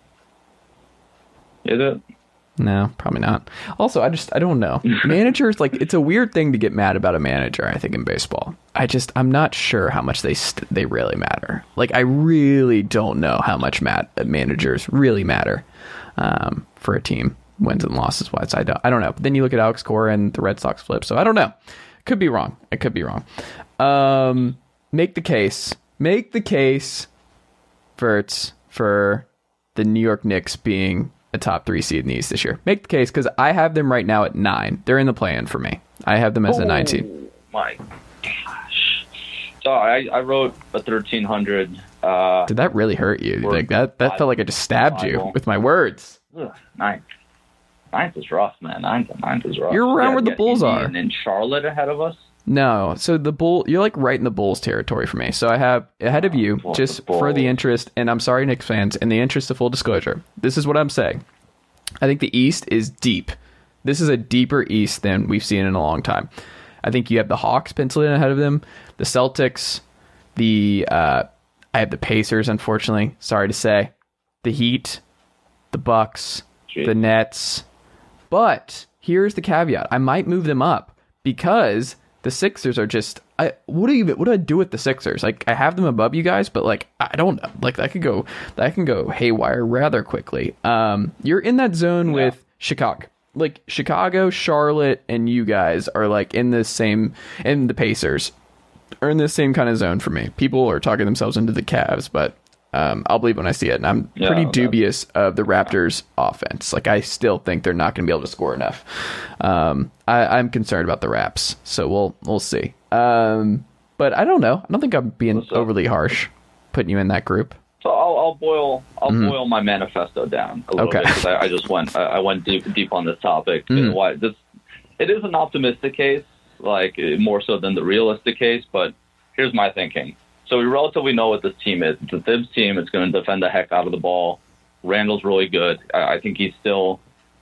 Speaker 6: is it?
Speaker 5: No, probably not. Also, I just I don't know. Managers, like, it's a weird thing to get mad about a manager, I think, in baseball. I just I'm not sure how much they st- they really matter. Like, I really don't know how much mat- managers really matter um, for a team, wins and losses wise. I don't I don't know. But then you look at Alex Cora and the Red Sox flip. So I don't know. Could be wrong. I could be wrong. Um, make the case. Make the case, Verts, for the New York Knicks being a top three seed in the East this year. Make the case, because I have them right now at nine. They're in the play-in for me. I have them as a nine seed.
Speaker 6: Oh, my gosh. So I, I wrote a thirteen hundred. Uh,
Speaker 5: Did that really hurt you?
Speaker 6: Or
Speaker 5: Like that? That
Speaker 6: five-
Speaker 5: felt like I just stabbed you
Speaker 6: five.
Speaker 5: with my words.
Speaker 6: ugh, ninth. Ninth is rough, man. Ninth, ninth is rough.
Speaker 5: You're around
Speaker 6: Yeah,
Speaker 5: where the
Speaker 6: yeah,
Speaker 5: Bulls
Speaker 6: Indy
Speaker 5: are.
Speaker 6: And then Charlotte ahead of us.
Speaker 5: No, so the Bull, you're like right in the Bulls territory for me. So I have ahead of you,
Speaker 6: Oh,
Speaker 5: just
Speaker 6: the
Speaker 5: for the
Speaker 6: Bulls.
Speaker 5: interest, and I'm sorry, Knicks fans, in the interest of full disclosure, this is what I'm saying. I think the East is deep. This is a deeper East than we've seen in a long time. I think you have the Hawks penciled in ahead of them, the Celtics, the uh, I have the Pacers, unfortunately, sorry to say, the Heat, the Bucks,
Speaker 6: Jeez.
Speaker 5: the Nets. But here's the caveat: I might move them up because the Sixers are just. I what do you what do I do with the Sixers? Like I have them above you guys, but like I don't know. Like that could go that can go haywire rather quickly. Um, you're in that zone
Speaker 6: Yeah.
Speaker 5: with Chicago. Like Chicago, Charlotte, and you guys are like in this same, and the Pacers are in this same kind of zone for me. People are talking themselves into the Cavs, but um, I'll believe when I see it. And I'm
Speaker 6: Yeah,
Speaker 5: pretty
Speaker 6: that's-
Speaker 5: dubious of the Raptors' offense. Like I still think they're not going to be able to score enough. Um, I, I'm concerned about the Raps, so we'll we'll see. Um, but I don't know. I don't think I'm being
Speaker 6: What's up?
Speaker 5: overly harsh putting you in that group.
Speaker 6: So I'll, I'll boil I'll
Speaker 5: Mhm.
Speaker 6: boil my manifesto down a little
Speaker 5: Okay.
Speaker 6: bit because I, I just went I, I went deep deep on this topic.
Speaker 5: Mhm.
Speaker 6: And why this it is an optimistic case, like eh, more so than the realistic case. But here's my thinking. So we relatively know what this team is. It's a Thibs team. It's going to defend the heck out of the ball. Randall's really good. I, I think he's still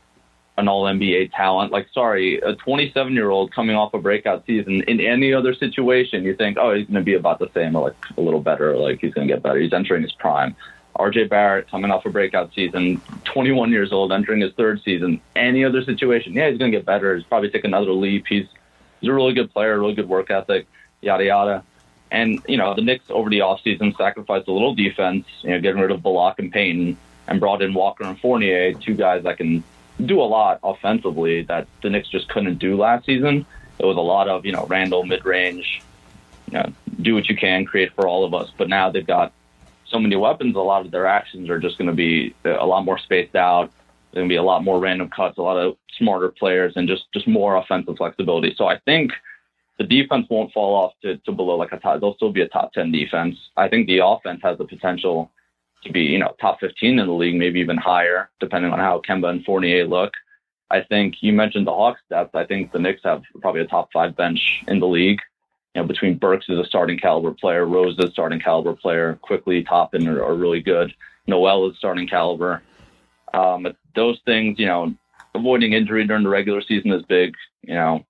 Speaker 6: an all N B A talent. Like, sorry, a twenty-seven-year-old coming off a breakout season, in any other situation, you think, oh, he's going to be about the same or like a little better, like he's going to get better. He's entering his prime. R J Barrett coming off a breakout season, twenty-one years old, entering his third season. Any other situation, yeah, he's going to get better. He's probably take another leap. He's he's a really good player, really good work ethic, yada, yada. And, you know, the Knicks over the offseason sacrificed a little defense, you know, getting rid of Bullock and Payton, and brought in Walker and Fournier, two guys that can do a lot offensively that the Knicks just couldn't do last season. It was a lot of, you know, Randall mid-range, you know, do what you can, create for all of us. But now they've got so many weapons, a lot of their actions are just going to be a lot more spaced out. There's going to be a lot more random cuts, a lot of smarter players, and just, just more offensive flexibility. So I think the defense won't fall off to, to below like a top. They'll still be a top ten defense. I think the offense has the potential to be, you know, top fifteen in the league, maybe even higher, depending on how Kemba and Fournier look. I think you mentioned the Hawks depth. I think the Knicks have probably a top five bench in the league. You know, between Burks is a starting caliber player, Rose is a starting caliber player, Quickly, Toppin are, are really good. Noel is starting caliber. Um, those things, you know, avoiding injury during the regular season is big. You know,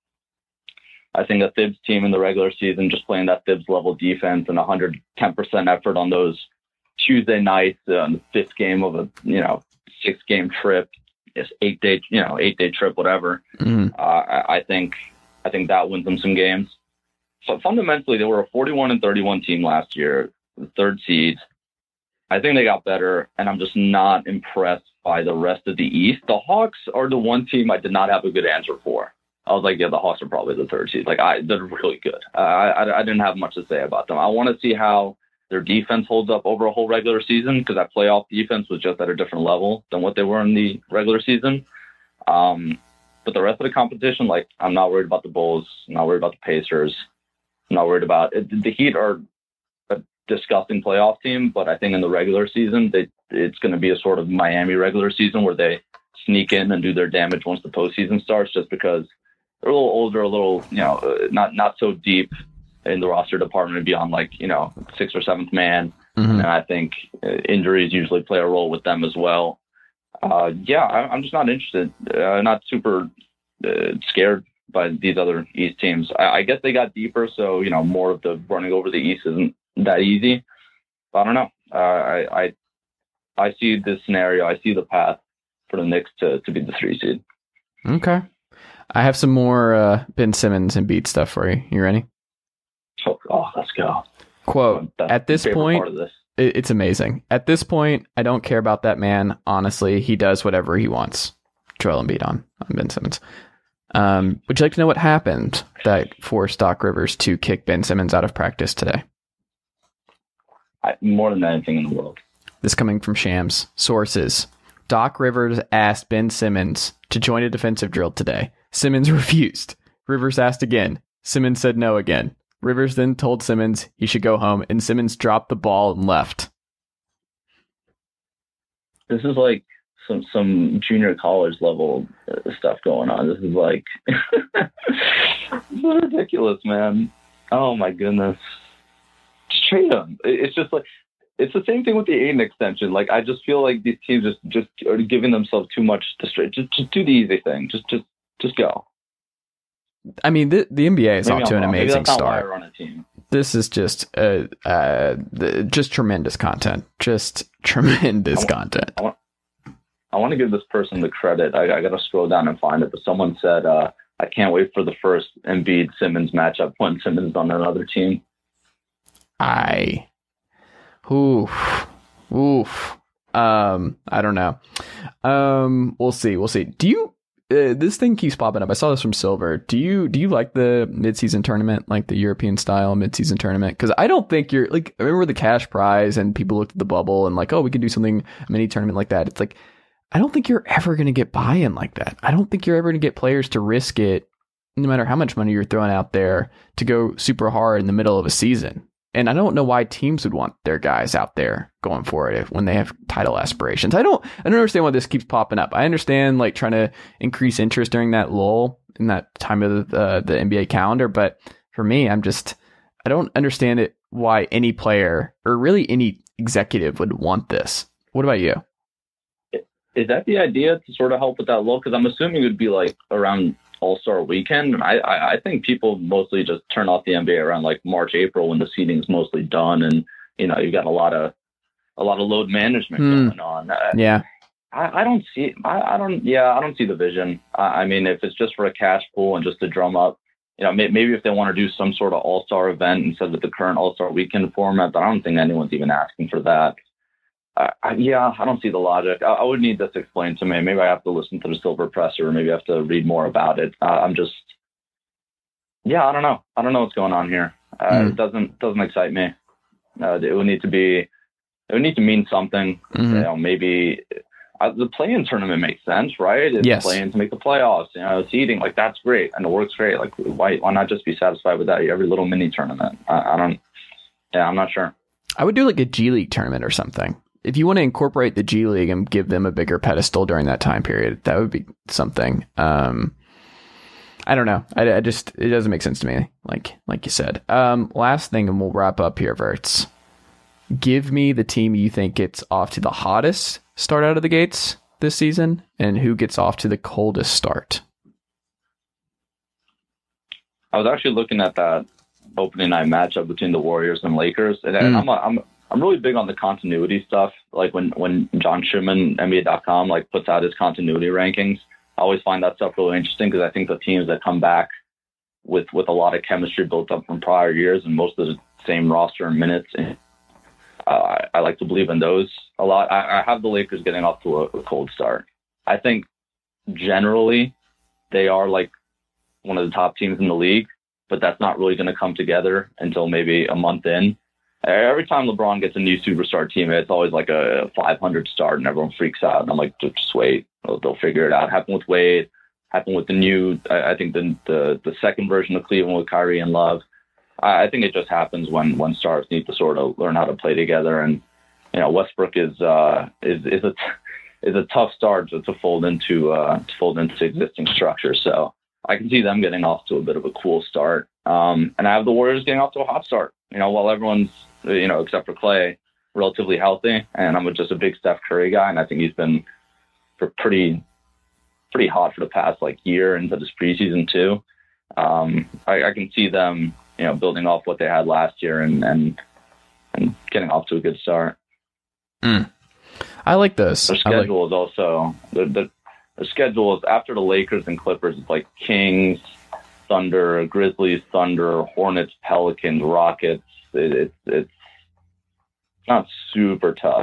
Speaker 6: I think a Thibs team in the regular season, just playing that Thibs level defense and one hundred ten percent effort on those Tuesday nights, uh, on the fifth game of a, you know, six game trip, yes, eight day, you know, eight day trip, whatever.
Speaker 5: Mm.
Speaker 6: Uh, I, I think, I think that wins them some games. So fundamentally, they were a forty-one and thirty-one team last year, the third seed. I think they got better, and I'm just not impressed by the rest of the East. The Hawks are the one team I did not have a good answer for. I was like, yeah, the Hawks are probably the third seed. Like, I, they're really good. Uh, I, I didn't have much to say about them. I want to see how their defense holds up over a whole regular season, because that playoff defense was just at a different level than what they were in the regular season. Um, but the rest of the competition, like, I'm not worried about the Bulls. I'm not worried about the Pacers. I'm not worried about it. The Heat are a disgusting playoff team, but I think in the regular season, they, it's going to be a sort of Miami regular season where they sneak in and do their damage once the postseason starts, just because they're a little older, a little, you know, uh, not not so deep in the roster department beyond, like, you know, sixth or seventh man.
Speaker 5: Mm-hmm.
Speaker 6: And I think uh, injuries usually play a role with them as well. Uh, yeah, I, I'm just not interested. Uh, not super uh, scared by these other East teams. I, I guess they got deeper, so, you know, more of the running over the East isn't that easy. But I don't know. Uh, I, I I see this scenario. I see the path for the Knicks to, to be the three seed.
Speaker 5: Okay. I have some more uh, Ben Simmons and beat stuff for you. You ready?
Speaker 6: Oh, oh let's go.
Speaker 5: Quote,
Speaker 6: That's
Speaker 5: at this
Speaker 6: my favorite
Speaker 5: point,
Speaker 6: part of this.
Speaker 5: it- it's amazing. At this point, I don't care about that man. Honestly, he does whatever he wants. Joel Embiid on, on Ben Simmons. Um, would you like to know what happened that forced Doc Rivers to kick Ben Simmons out of practice today?
Speaker 6: I, more than anything in the world.
Speaker 5: This coming from Shams. Sources. Doc Rivers asked Ben Simmons to join a defensive drill today. Simmons refused. Rivers asked again. Simmons said no again. Rivers then told Simmons he should go home, and Simmons dropped the ball and left.
Speaker 6: This is like some some junior college level stuff going on. This is like this is ridiculous, man. Oh my goodness, just trade them. It's just like it's the same thing with the Aiden extension. Like I just feel like these teams just just are giving themselves too much to straight. Just just do the easy thing. Just just just go.
Speaker 5: I mean, the the N B A is
Speaker 6: Maybe
Speaker 5: off to
Speaker 6: I'm
Speaker 5: an
Speaker 6: wrong. Maybe
Speaker 5: amazing
Speaker 6: that's not why I
Speaker 5: start.
Speaker 6: run a team.
Speaker 5: This is just uh, uh, the, just tremendous content. Just tremendous
Speaker 6: I want,
Speaker 5: content.
Speaker 6: I want, I want to give this person the credit. I, I got to scroll down and find it. But someone said, uh, I can't wait for the first Embiid-Simmons matchup when Simmons on another team.
Speaker 5: I, oof, oof. Um, I don't know. Um, we'll see. We'll see. Do you? Uh, this thing keeps popping up. I saw this from Silver. Do you do you like the midseason tournament, like the European style midseason tournament? Because I don't think you're like. I remember the cash prize, and people looked at the bubble and like, oh, we could do something a mini tournament like that. It's like, I don't think you're ever going to get buy-in like that. I don't think you're ever going to get players to risk it, no matter how much money you're throwing out there, to go super hard in the middle of a season. And I don't know why teams would want their guys out there going for it when they have title aspirations. I don't, I don't understand why this keeps popping up. I understand like trying to increase interest during that lull in that time of the, uh, the N B A calendar. But for me, I'm just, I don't understand it why any player or really any executive would want this. What about you?
Speaker 6: Is that the idea to sort of help with that lull? Because I'm assuming it would be like around All-Star weekend. And I, I, I think people mostly just turn off the N B A around like March, April when the seeding's mostly done. And, you know, you've got a lot of, a lot of load management
Speaker 5: Hmm.
Speaker 6: going on. Uh,
Speaker 5: Yeah.
Speaker 6: I, I don't see, I, I don't, yeah, I don't see the vision. I, I mean, if it's just for a cash pool and just to drum up, you know, may, maybe if they want to do some sort of All-Star event instead of the current All-Star weekend format, but I don't think anyone's even asking for that. Uh, I, yeah, I don't see the logic. I, I would need this explained to me. Maybe I have to listen to the Silver Presser, or maybe I have to read more about it. Uh, I'm just, yeah, I don't know. I don't know what's going on here. Uh,
Speaker 5: Mm.
Speaker 6: It doesn't doesn't excite me. Uh, it would need to be, it would need to mean something.
Speaker 5: Mhm.
Speaker 6: You know, maybe uh, the play-in tournament makes sense, right? It's
Speaker 5: Yes.
Speaker 6: play-in to make the playoffs. You know, seeding, like that's great and it works great. Like why why not just be satisfied with that every little mini tournament? I, I don't. Yeah, I'm not sure.
Speaker 5: I would do like a G League tournament or something. If you want to incorporate the G League and give them a bigger pedestal during that time period, that would be something. Um, I don't know. I, I just, it doesn't make sense to me. Like, like you said. Um, last thing, and we'll wrap up here, Verts. Give me the team you think gets off to the hottest start out of the gates this season, and who gets off to the coldest start.
Speaker 6: I was actually looking at that opening night matchup between the Warriors and Lakers, and
Speaker 5: Mm.
Speaker 6: I'm a, I'm I'm really big on the continuity stuff. Like when when John Schumann, N B A dot com, like puts out his continuity rankings, I always find that stuff really interesting because I think the teams that come back with with a lot of chemistry built up from prior years and most of the same roster and minutes, uh, I, I like to believe in those a lot. I, I have the Lakers getting off to a, a cold start. I think generally they are like one of the top teams in the league, but that's not really going to come together until maybe a month in. Every time LeBron gets a new superstar team, it's always like a five hundred start and everyone freaks out. And I'm like, just wait, they'll, they'll figure it out. Happened with Wade, happened with the new, I, I think the, the the second version of Cleveland with Kyrie and Love. I, I think it just happens when when stars need to sort of learn how to play together. And you know, Westbrook is uh, is is a is a tough start to, to fold into uh, to fold into existing structure. So I can see them getting off to a bit of a cool start. Um, and I have the Warriors getting off to a hot start. You know, while everyone's, you know, except for Clay, relatively healthy, and I'm just a big Steph Curry guy, and I think he's been pretty, pretty hot for the past like year into this preseason too. Um, I, I can see them, you know, building off what they had last year and and, and getting off to a good start.
Speaker 5: Mm. I like this.
Speaker 6: Their
Speaker 5: I like-
Speaker 6: schedule is also the the the schedule is after the Lakers and Clippers. It's like Kings, Thunder, Grizzlies, Thunder, Hornets, Pelicans, Rockets. It, it, it's not super tough.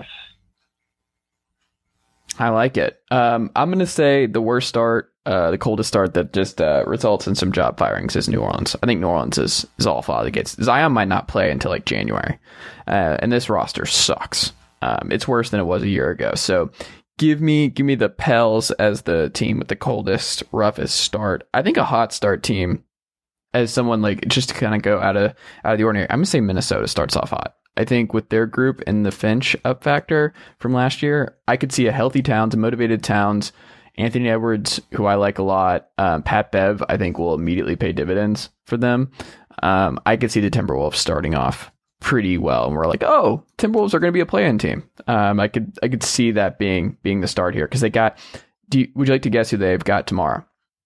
Speaker 5: I like it. Um, I'm going to say the worst start, uh, the coldest start that just uh, results in some job firings is New Orleans. I think New Orleans is, is all out of the gates. Zion might not play until like January. Uh, and this roster sucks. Um, it's worse than it was a year ago. So give me give me the Pels as the team with the coldest, roughest start. I think a hot start team, as someone like just to kind of go out of out of the ordinary, I'm going to say Minnesota starts off hot. I think with their group and the Finch up factor from last year, I could see a healthy Towns, a motivated Towns, Anthony Edwards, who I like a lot, um, Pat Bev, I think will immediately pay dividends for them. Um, I could see the Timberwolves starting off pretty well, and we're like, oh, Timberwolves are going to be a play-in team. Um, I could I could see that being being the start here because they got. Do you, would you like to guess who they've got tomorrow?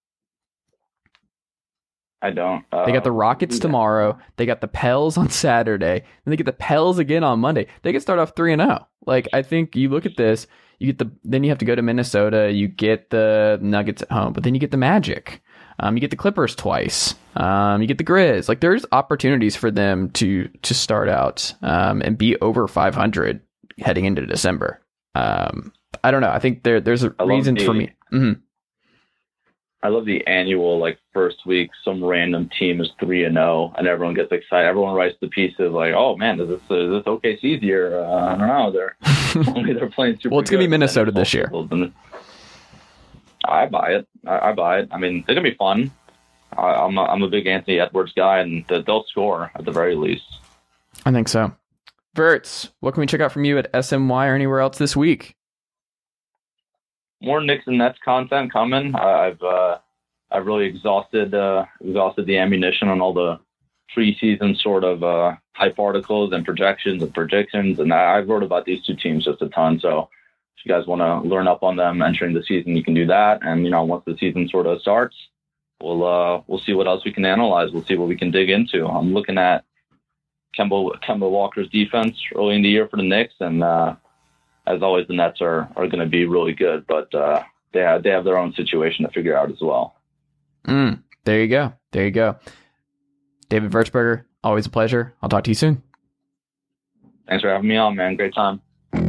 Speaker 6: I don't. Uh,
Speaker 5: they got the Rockets tomorrow. They got the Pels on Saturday. Then they get the Pels again on Monday. They could start off three and zero. Like I think you look at this, you get the then you have to go to Minnesota. You get the Nuggets at home, but then you get the Magic. Um, you get the Clippers twice. Um, you get the Grizz. Like there's opportunities for them to to start out um, and be over five hundred heading into December. Um, I don't know. I think there there's a reason
Speaker 6: the,
Speaker 5: for me. Mm-hmm.
Speaker 6: I love the annual like first week. Some random team is three and zero, and everyone gets excited. Everyone writes the piece of like, "Oh man, is this is this O K C's year?" Uh, I don't know. They're only they're playing super.
Speaker 5: Well, it's gonna
Speaker 6: good.
Speaker 5: be Minnesota this year.
Speaker 6: I buy it. I, I buy it. I mean, they're gonna be fun. I, I'm a, I'm a big Anthony Edwards guy, and they'll score at the very least.
Speaker 5: I think so. Verts, what can we check out from you at S M Y or anywhere else this week?
Speaker 6: More Knicks and Nets content coming. I've uh, I've really exhausted uh, exhausted the ammunition on all the preseason sort of uh, hype articles and projections and predictions, and I, I've wrote about these two teams just a ton. So if you guys want to learn up on them entering the season, you can do that. And you know, once the season sort of starts, we'll uh, we'll see what else we can analyze. We'll see what we can dig into. I'm looking at Kemba Kemba Walker's defense early in the year for the Knicks, and uh, as always, the Nets are, are going to be really good, but uh, they have, they have their own situation to figure out as well.
Speaker 5: Mm, there you go. There you go. David Vertsberger, always a pleasure. I'll talk to you soon.
Speaker 6: Thanks for having me on, man. Great time.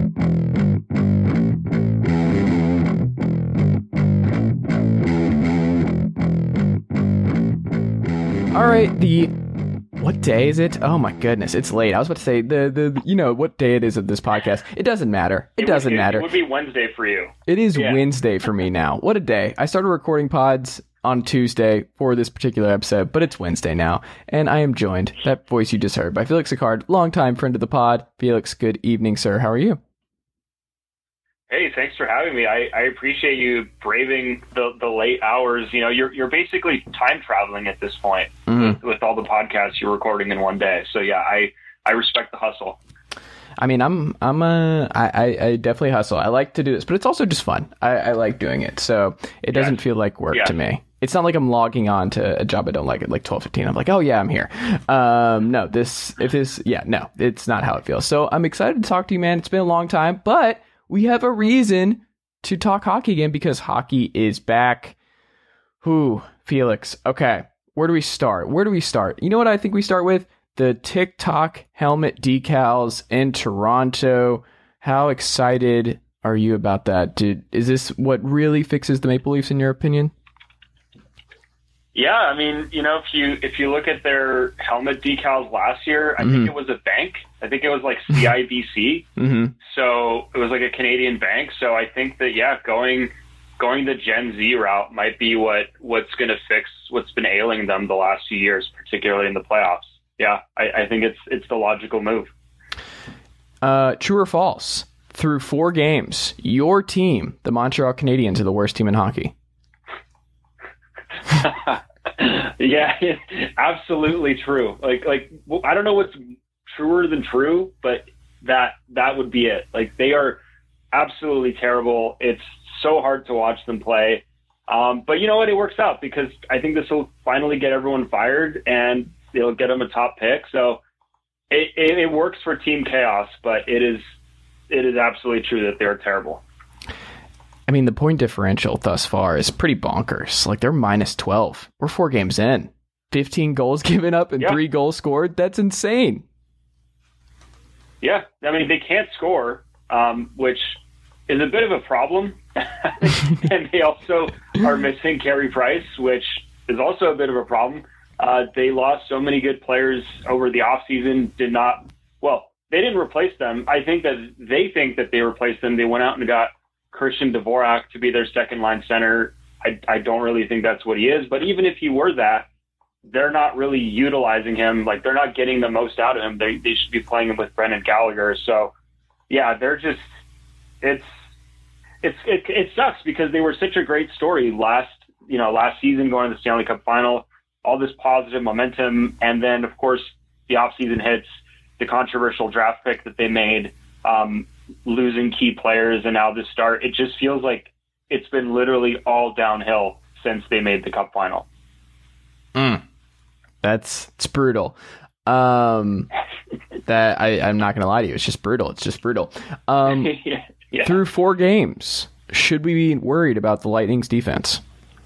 Speaker 5: All right, the what day is it? Oh my goodness, it's late. I was about to say the the you know what day it is of this podcast. It doesn't matter. It, it doesn't
Speaker 7: would,
Speaker 5: matter.
Speaker 7: It would be Wednesday for you.
Speaker 5: It is
Speaker 7: yeah.
Speaker 5: Wednesday for me now. What a day. I started recording pods on Tuesday for this particular episode, but it's Wednesday now, and I am joined, that voice you just heard, by Felix Sicard, longtime friend of the pod. Felix, good evening, sir. How are you?
Speaker 7: Hey, thanks for having me. I, I appreciate you braving the, the late hours. You know, you're you're basically time traveling at this point mm. with, with all the podcasts you're recording in one day. So yeah, I, I respect the hustle.
Speaker 5: I mean, I'm I'm a I, I definitely hustle. I like to do this, but it's also just fun. I, I like doing it, so it doesn't yes. feel like work yes. to me. It's not like I'm logging on to a job I don't like at like twelve fifteen. I'm like, oh yeah, I'm here. Um, no, this if this yeah, no, it's not how it feels. So I'm excited to talk to you, man. It's been a long time, but we have a reason to talk hockey again because hockey is back. Who, Felix? Okay, where do we start? Where do we start? You know what I think we start with? The TikTok helmet decals in Toronto. How excited are you about that? Did, is this what really fixes the Maple Leafs in your opinion?
Speaker 7: Yeah, I mean, you know, if you if you look at their helmet decals last year, I mm-hmm. think it was a bank. I think it was like C I B C. Mm-hmm. So it was like a Canadian bank. So I think that, yeah, going going the Gen Z route might be what, what's going to fix what's been ailing them the last few years, particularly in the playoffs. Yeah, I, I think it's it's the logical move.
Speaker 5: Uh, true or false? Through four games, your team, the Montreal Canadiens, are the worst team in hockey.
Speaker 7: Yeah, absolutely true. Like, like I don't know what's truer than true, but that that would be it. Like, they are absolutely terrible. It's so hard to watch them play. Um, but you know what? It works out because I think this will finally get everyone fired and it'll get them a top pick. So it, it, it works for Team Chaos, but it is it is absolutely true that they're terrible.
Speaker 5: I mean, the point differential thus far is pretty bonkers. Like, they're minus twelve. We're four games in. fifteen goals given up and yeah. three goals scored. That's insane.
Speaker 7: Yeah. I mean, they can't score, um, which is a bit of a problem. And they also are missing Carey Price, which is also a bit of a problem. Uh, they lost so many good players over the offseason, did not, well, they didn't replace them. I think that they think that they replaced them. They went out and got Christian Dvorak to be their second line center. I, I don't really think that's what he is, but even if he were that, they're not really utilizing him. Like, they're not getting the most out of him. They they should be playing him with Brendan Gallagher. So, yeah, they're just it's it's it, it sucks because they were such a great story last you know last season, going to the Stanley Cup final, all this positive momentum, and then of course the offseason hits, the controversial draft pick that they made, um, losing key players, and now this start. It just feels like it's been literally all downhill since they made the Cup final.
Speaker 5: Mm. That's it's brutal. Um, that I, I'm not going to lie to you. It's just brutal. It's just brutal. Um,
Speaker 7: yeah, yeah.
Speaker 5: Through four games, should we be worried about the Lightning's defense?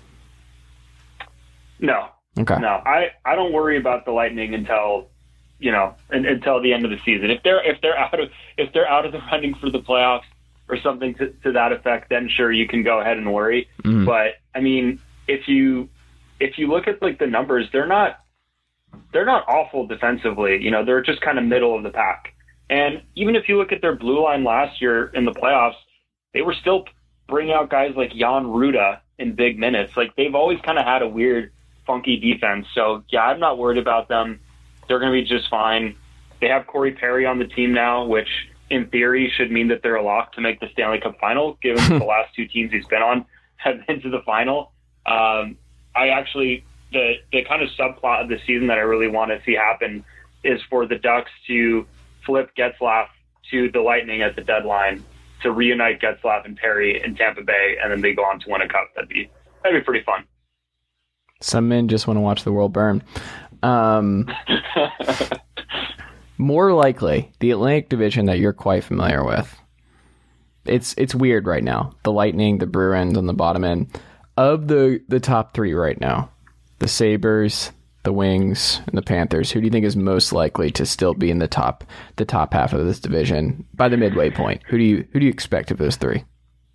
Speaker 7: No.
Speaker 5: Okay.
Speaker 7: No, I, I don't worry about the Lightning until you know un, until the end of the season. If they're if they're out of if they're out of the running for the playoffs or something to, to that effect, then sure, you can go ahead and worry. Mm. But I mean, if you if you look at like the numbers, they're not. They're not awful defensively. You know, they're just kind of middle of the pack. And even if you look at their blue line last year in the playoffs, they were still bringing out guys like Jan Ruda in big minutes. Like, they've always kind of had a weird, funky defense. So, yeah, I'm not worried about them. They're going to be just fine. They have Corey Perry on the team now, which in theory should mean that they're a lock to make the Stanley Cup final, given that the last two teams he's been on have been to the final. Um, I actually... The, the kind of subplot of the season that I really want to see happen is for the Ducks to flip Getzlaf to the Lightning at the deadline to reunite Getzlaf and Perry in Tampa Bay, and then they go on to win a cup. That'd be that'd be pretty fun.
Speaker 5: Some men just want to watch the world burn. Um, more likely, the Atlantic Division that you're quite familiar with. It's it's weird right now. The Lightning, the Bruins on the bottom end. Of the, the top three right now, the Sabres, the Wings, and the Panthers, who do you think is most likely to still be in the top the top half of this division by the midway point? Who do you who do you expect of those three?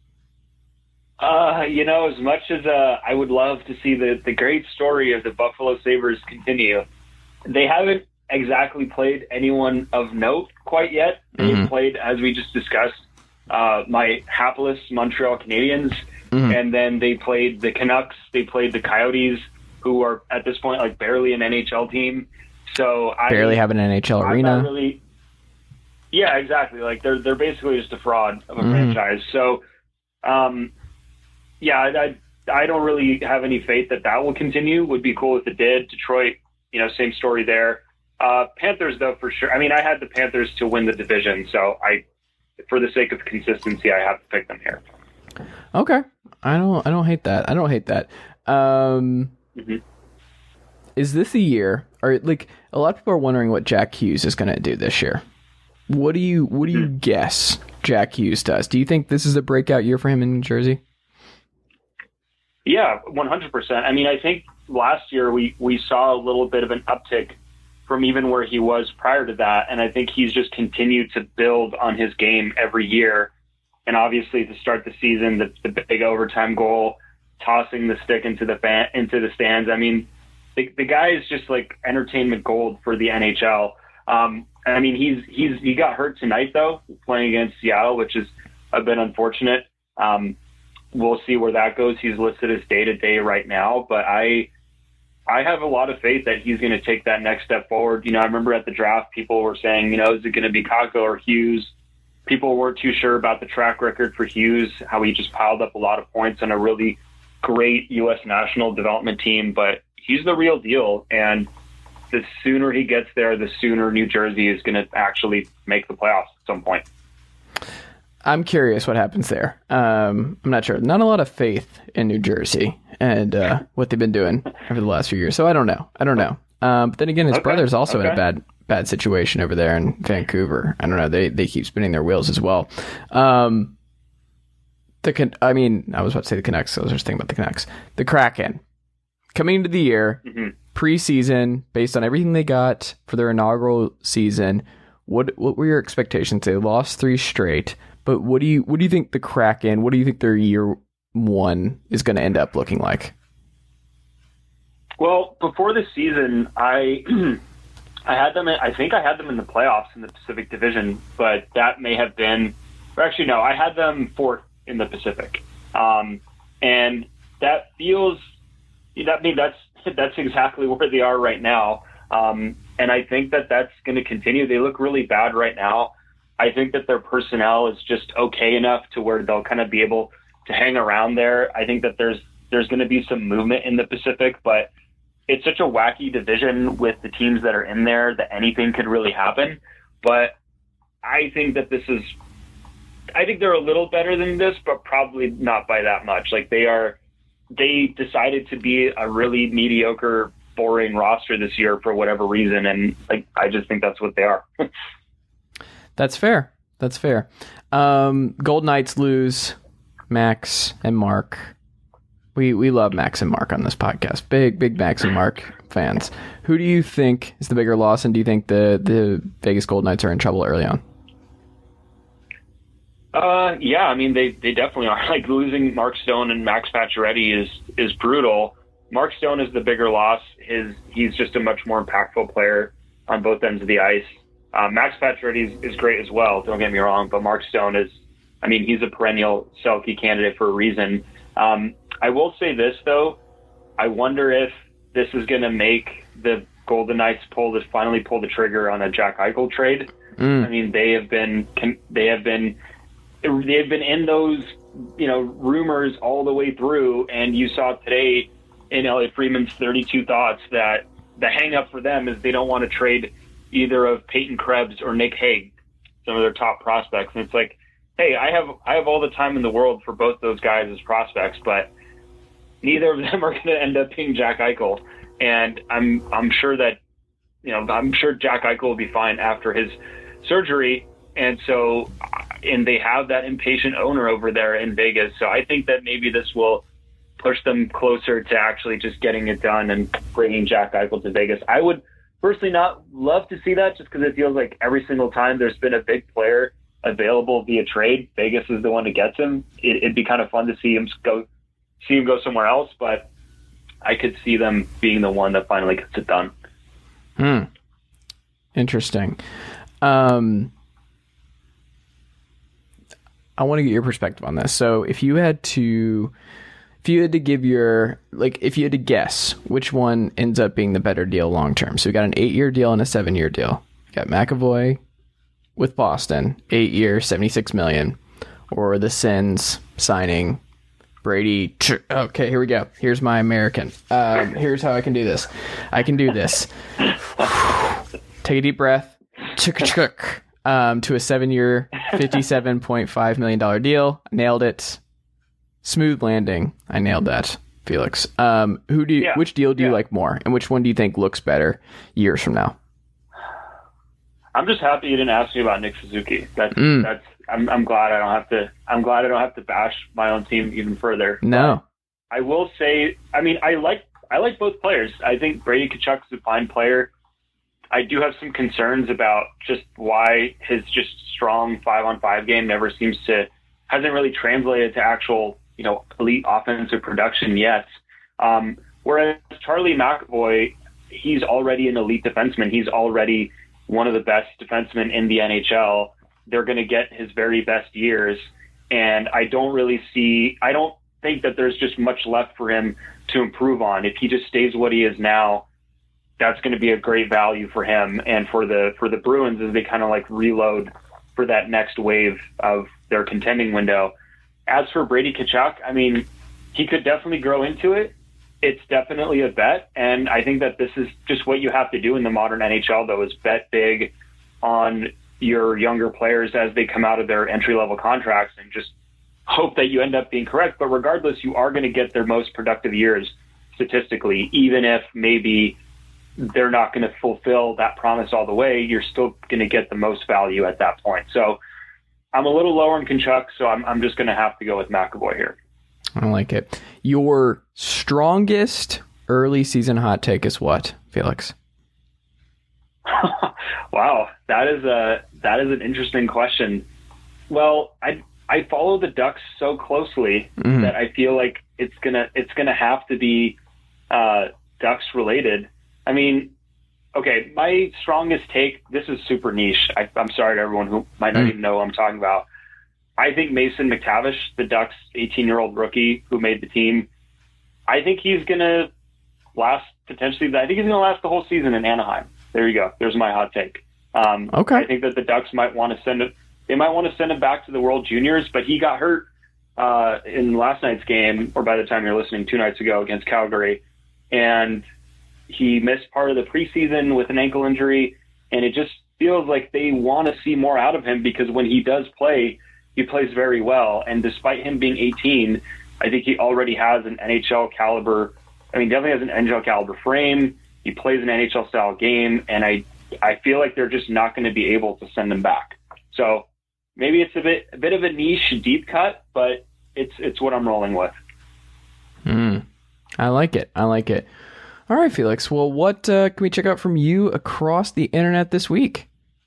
Speaker 7: Uh, you know, as much as uh, I would love to see the, the great story of the Buffalo Sabres continue, they haven't exactly played anyone of note quite yet. They've mm-hmm. played, as we just discussed, uh, my hapless Montreal Canadiens, mm-hmm. and then they played the Canucks, they played the Coyotes, who are at this point like barely an N H L team. So I
Speaker 5: barely have an N H L
Speaker 7: I'm
Speaker 5: arena.
Speaker 7: Really, yeah, exactly. Like they're they're basically just a fraud of a mm. franchise. So, um, yeah, I, I I don't really have any faith that that will continue. Would be cool if it did. Detroit, you know, same story there. Uh, Panthers though, for sure. I mean, I had the Panthers to win the division, so I, for the sake of consistency, I have to pick them here.
Speaker 5: Okay, I don't I don't hate that. I don't hate that. Um. Mm-hmm. Is this a year, or like a lot of people are wondering what Jack Hughes is going to do this year? What do you what do you guess Jack Hughes does? Do you think this is a breakout year for him in New Jersey?
Speaker 7: Yeah, one hundred percent. I mean, I think last year we, we saw a little bit of an uptick from even where he was prior to that, and I think he's just continued to build on his game every year. And obviously, to start the season, the, the big overtime goal, tossing the stick into the fan, into the stands. I mean, the, the guy is just like entertainment gold for the N H L. Um, I mean, he's he's he got hurt tonight though, playing against Seattle, which is a bit unfortunate. Um, we'll see where that goes. He's listed as day to day right now, but I I have a lot of faith that he's going to take that next step forward. You know, I remember at the draft, people were saying, you know, is it going to be Kakko or Hughes? People weren't too sure about the track record for Hughes, how he just piled up a lot of points on a really great U S national development team, but he's the real deal. And the sooner he gets there, the sooner New Jersey is going to actually make the playoffs at some point.
Speaker 5: I'm curious what happens there. Um, I'm not sure. Not a lot of faith in New Jersey and uh, what they've been doing over the last few years. So I don't know. I don't know. Um, but then again, his okay. brother's also okay. in a bad bad situation over there in Vancouver. I don't know. They they keep spinning their wheels as well. Um, The I mean, I was about to say the Canucks. So I was just thinking about the Canucks. The Kraken coming into the year, mm-hmm. preseason, based on everything they got for their inaugural season. What what were your expectations? They lost three straight, but what do you what do you think the Kraken? What do you think their year one is going to end up looking like?
Speaker 7: Well, before the season, I I had them. In, I think I had them in the playoffs in the Pacific Division, but that may have been. Or actually, no, I had them fourth in the Pacific, um, and that feels. I mean, that's that's exactly where they are right now. Um, and I think that that's going to continue. They look really bad right now. I think that their personnel is just okay enough to where they'll kind of be able to hang around there. I think that there's there's going to be some movement in the Pacific, but it's such a wacky division with the teams that are in there that anything could really happen. But I think that this is, I think they're a little better than this, but probably not by that much. Like they are, they decided to be a really mediocre, boring roster this year for whatever reason. And like, I just think that's what they are.
Speaker 5: That's fair. That's fair. Um, Golden Knights lose Max and Mark. We we love Max and Mark on this podcast. Big, big Max and Mark fans. Who do you think is the bigger loss, and do you think the, the Vegas Golden Knights are in trouble early on?
Speaker 7: Uh, yeah, I mean, they, they definitely are. Like, losing Mark Stone and Max Pacioretty is is brutal. Mark Stone is the bigger loss. His He's just a much more impactful player on both ends of the ice. Uh, Max Pacioretty is, is great as well, don't get me wrong, but Mark Stone is, I mean, he's a perennial Selke candidate for a reason. Um, I will say this, though. I wonder if this is going to make the Golden Knights pull this, finally pull the trigger on a Jack Eichel trade. Mm. I mean, they have been, they have been, they have been in those, you know, rumors all the way through. And you saw today in Elliot Friedman's thirty-two Thoughts that the hang up for them is they don't want to trade either of Peyton Krebs or Nick Hague, some of their top prospects. And it's like, hey, I have, I have all the time in the world for both those guys as prospects, but neither of them are going to end up being Jack Eichel. And I'm I'm sure that, you know, I'm sure Jack Eichel will be fine after his surgery. And so, and they have that impatient owner over there in Vegas. So I think that maybe this will push them closer to actually just getting it done and bringing Jack Eichel to Vegas. I would personally not love to see that, just because it feels like every single time there's been a big player available via trade, Vegas is the one that gets him. It, it'd be kind of fun to see him go, see him go somewhere else, but I could see them being the one that finally gets it done.
Speaker 5: Hmm. Interesting. Um, I want to get your perspective on this. So if you had to, if you had to give your, like, if you had to guess which one ends up being the better deal long term. So we got an eight year deal and a seven year deal. We got McAvoy with Boston, eight year, seventy-six million, or the Sens signing Brady. Okay, here we go. Here's my American. Um, here's how I can do this. I can do this. Take a deep breath. Um, to a seven-year, fifty-seven point five million dollars deal. Nailed it. Smooth landing. I nailed that, Felix. Um, who do you, yeah. Which deal do you yeah. like more, and which one do you think looks better years from now?
Speaker 7: I'm just happy you didn't ask me about Nick Suzuki. That's mm. that's. I'm I'm glad I don't have to. I'm glad I don't have to bash my own team even further.
Speaker 5: No,
Speaker 7: but I will say. I mean, I like I like both players. I think Brady Tkachuk is a fine player. I do have some concerns about just why his just strong five on five game never seems to hasn't really translated to actual, you know, elite offensive production yet. Um, whereas Charlie McAvoy, he's already an elite defenseman. He's already one of the best defensemen in the N H L. They're going to get his very best years. And I don't really see, I don't think that there's just much left for him to improve on. If he just stays what he is now, that's going to be a great value for him and for the for the Bruins as they kind of like reload for that next wave of their contending window. As for Brady Tkachuk, I mean, he could definitely grow into it. It's definitely a bet, and I think that this is just what you have to do in the modern N H L, though, is bet big on your younger players as they come out of their entry-level contracts and just hope that you end up being correct. But regardless, you are going to get their most productive years statistically, even if maybe they're not going to fulfill that promise all the way. You're still going to get the most value at that point. So I'm a little lower on Tkachuk, so I'm, I'm just going to have to go with McAvoy here.
Speaker 5: I like it. Your strongest early season hot take is what, Felix?
Speaker 7: Wow, that is a that is an interesting question. Well, I I follow the Ducks so closely mm-hmm. that I feel like it's gonna it's gonna have to be uh, Ducks related. I mean, okay, my strongest take, this is super niche. I, I'm sorry to everyone who might not mm. even know what I'm talking about. I think Mason McTavish, the Ducks' eighteen-year-old rookie who made the team, I think he's going to last potentially. I think he's going to last the whole season in Anaheim. There you go. There's my hot take. Um,
Speaker 5: okay.
Speaker 7: I think that the Ducks might want to send it. They might want to send him back to the World Juniors, but he got hurt uh, in last night's game, or by the time you're listening, two nights ago against Calgary, and he missed part of the preseason with an ankle injury, and it just feels like they want to see more out of him because when he does play, he plays very well. And despite him being eighteen, I think he already has an N H L caliber. I mean, definitely has an N H L caliber frame. He plays an N H L style game, and I I feel like they're just not going to be able to send him back. So maybe it's a bit a bit of a niche deep cut, but it's it's what I'm rolling with.
Speaker 5: Mm, I like it. I like it. All right, Felix. Well, what uh, can we check out from you across the internet this week?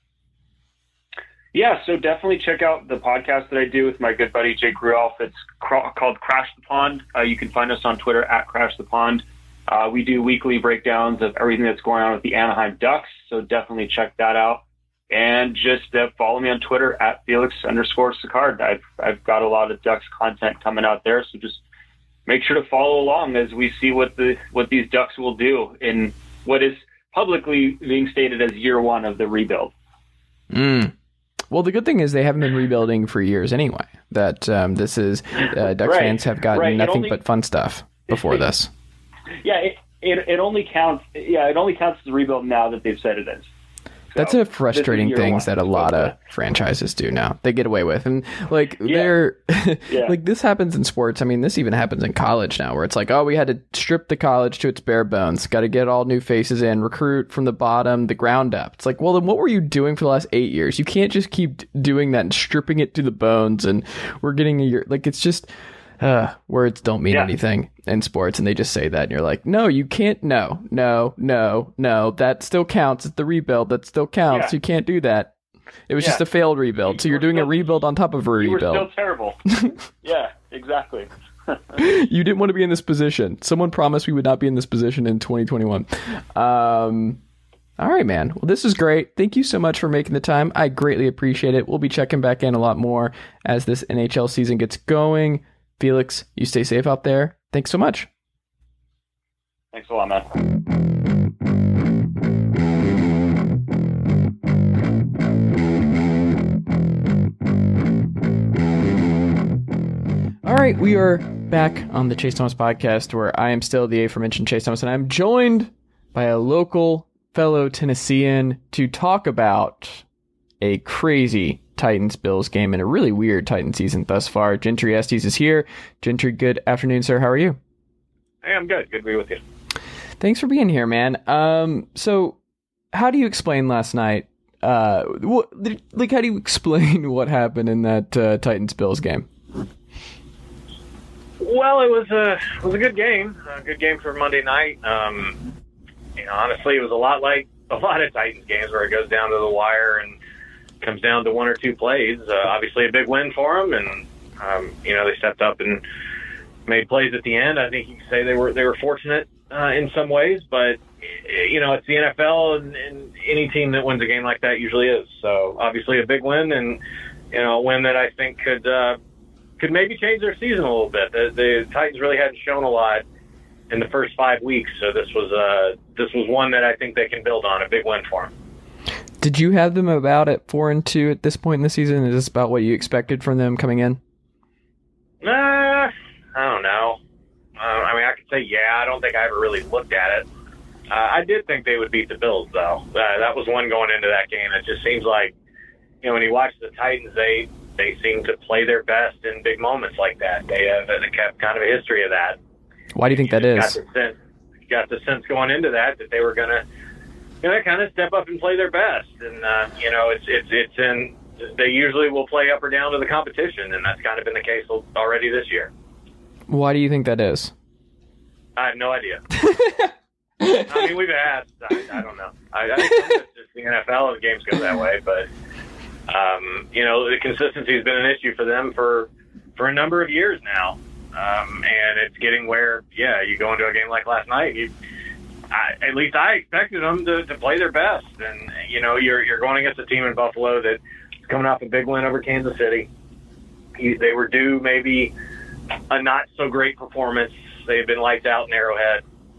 Speaker 7: Yeah, so definitely check out the podcast that I do with my good buddy Jake Ruelf. It's cr- called Crash the Pond. Uh, you can find us on Twitter at Crash the Pond. Uh, we do weekly breakdowns of everything that's going on with the Anaheim Ducks, so definitely check that out. And just uh, follow me on Twitter at Felix underscore Sicard. I've I've got a lot of Ducks content coming out there, so just make sure to follow along as we see what the what these Ducks will do in what is publicly being stated as year one of the rebuild.
Speaker 5: Mm. Well, the good thing is they haven't been rebuilding for years anyway. That um, this is uh, Ducks
Speaker 7: right.
Speaker 5: fans have gotten
Speaker 7: right.
Speaker 5: nothing
Speaker 7: only,
Speaker 5: but fun stuff before this.
Speaker 7: Yeah, it, it it only counts. Yeah, it only counts as a rebuild now that they've said it is. So,
Speaker 5: that's a frustrating thing that a lot of
Speaker 7: that.
Speaker 5: franchises do now. They get away with, and like
Speaker 7: Yeah.
Speaker 5: they're
Speaker 7: Yeah.
Speaker 5: like this happens in sports. I mean, this even happens in college now, where it's like, oh, we had to strip the college to its bare bones. Got to get all new faces in, recruit from the bottom, the ground up. It's like, well, then what were you doing for the last eight years? You can't just keep doing that and stripping it to the bones. And we're getting a year like it's just. Uh, words don't mean
Speaker 7: Yeah.
Speaker 5: anything in sports, and they just say that, and you're like, no, you can't. No, no, no, no. That still counts. It's the rebuild. That still counts.
Speaker 7: Yeah.
Speaker 5: You can't do that. It was
Speaker 7: Yeah.
Speaker 5: just a failed rebuild. So
Speaker 7: You
Speaker 5: you're
Speaker 7: were
Speaker 5: doing
Speaker 7: still-
Speaker 5: a rebuild on top of a
Speaker 7: You were
Speaker 5: rebuild.
Speaker 7: still terrible. Yeah, exactly.
Speaker 5: You didn't want to be in this position. Someone promised we would not be in this position in twenty twenty-one. Um, all right, man. Well, this is great. Thank you so much for making the time. I greatly appreciate it. We'll be checking back in a lot more as this N H L season gets going. Felix, you stay safe out there. Thanks so much.
Speaker 7: Thanks a lot, man.
Speaker 5: All right, we are back on the Chase Thomas podcast, where I am still the aforementioned Chase Thomas, and I'm joined by a local fellow Tennessean to talk about a crazy Titans-Bills game and a really weird Titan season thus far. Gentry Estes is here. Gentry, good afternoon, sir. How are you?
Speaker 8: Hey, I'm good. Good to be with you.
Speaker 5: Thanks for being here, man. Um, so how do you explain last night? Uh, what, like, how do you explain what happened in that uh, Titans-Bills game?
Speaker 8: Well, it was a it was a good game. A good game for Monday night. Um, you know, honestly, it was a lot like a lot of Titans games where it goes down to the wire and comes down to one or two plays. Uh, obviously, a big win for them, and um, you know they stepped up and made plays at the end. I think you could say they were they were fortunate uh, in some ways, but you know it's the N F L, and, and any team that wins a game like that usually is. So obviously, a big win, and you know a win that I think could uh, could maybe change their season a little bit. The, the Titans really hadn't shown a lot in the first five weeks, so this was uh, this was one that I think they can build on. A big win for them.
Speaker 5: Did you have them about at four and two at this point in the season? Is this about what you expected from them coming in?
Speaker 8: Uh, I don't know. Uh, I mean, I could say yeah. I don't think I ever really looked at it. Uh, I did think they would beat the Bills, though. Uh, that was one going into that game. It just seems like, you know, when you watch the Titans, they they seem to play their best in big moments like that. They have they have kind of a history of that.
Speaker 5: Why do you think that
Speaker 8: you
Speaker 5: is?
Speaker 8: Got the sense, got the sense going into that that they were gonna. You know, kind of step up and play their best, and uh, you know, it's it's it's in. They usually will play up or down to the competition, and that's kind of been the case already this year.
Speaker 5: Why do you think that is?
Speaker 8: I have no idea. I mean, we've asked. I, I don't know. I, I think it's just the N F L and games go that way, but um, you know, the consistency has been an issue for them for for a number of years now, um, and it's getting where, yeah, you go into a game like last night, you. I, at least I expected them to, to play their best, and you know you're you're going against a team in Buffalo that's coming off a big win over Kansas City. He, they were due maybe a not so great performance. They've been lights out in Arrowhead,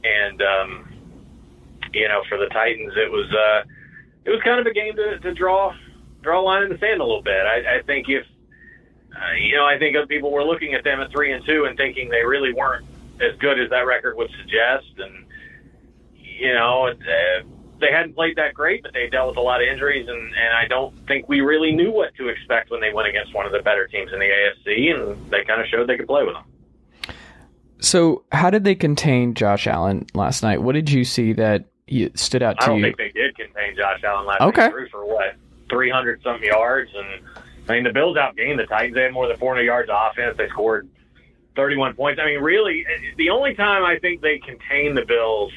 Speaker 8: And, um, you know, for the Titans, it was uh, it was kind of a game to, to draw draw a line in the sand a little bit. I, I think if, uh, you know, I think people were looking at them at three and two and thinking they really weren't as good as that record would suggest. And, you know, uh, they hadn't played that great, but they dealt with a lot of injuries, and, and I don't think we really knew what to expect when they went against one of the better teams in the A F C, and they kind of showed they could play with them.
Speaker 5: So how did they contain Josh Allen last night? What did you see that stood out to you?
Speaker 8: I don't you? think they did contain Josh Allen last
Speaker 5: okay.
Speaker 8: night. Threw for what, three hundred something yards, and I mean the Bills outgained the Titans. They had more than four hundred yards of offense. They scored thirty-one points. I mean, really, the only time I think they contained the Bills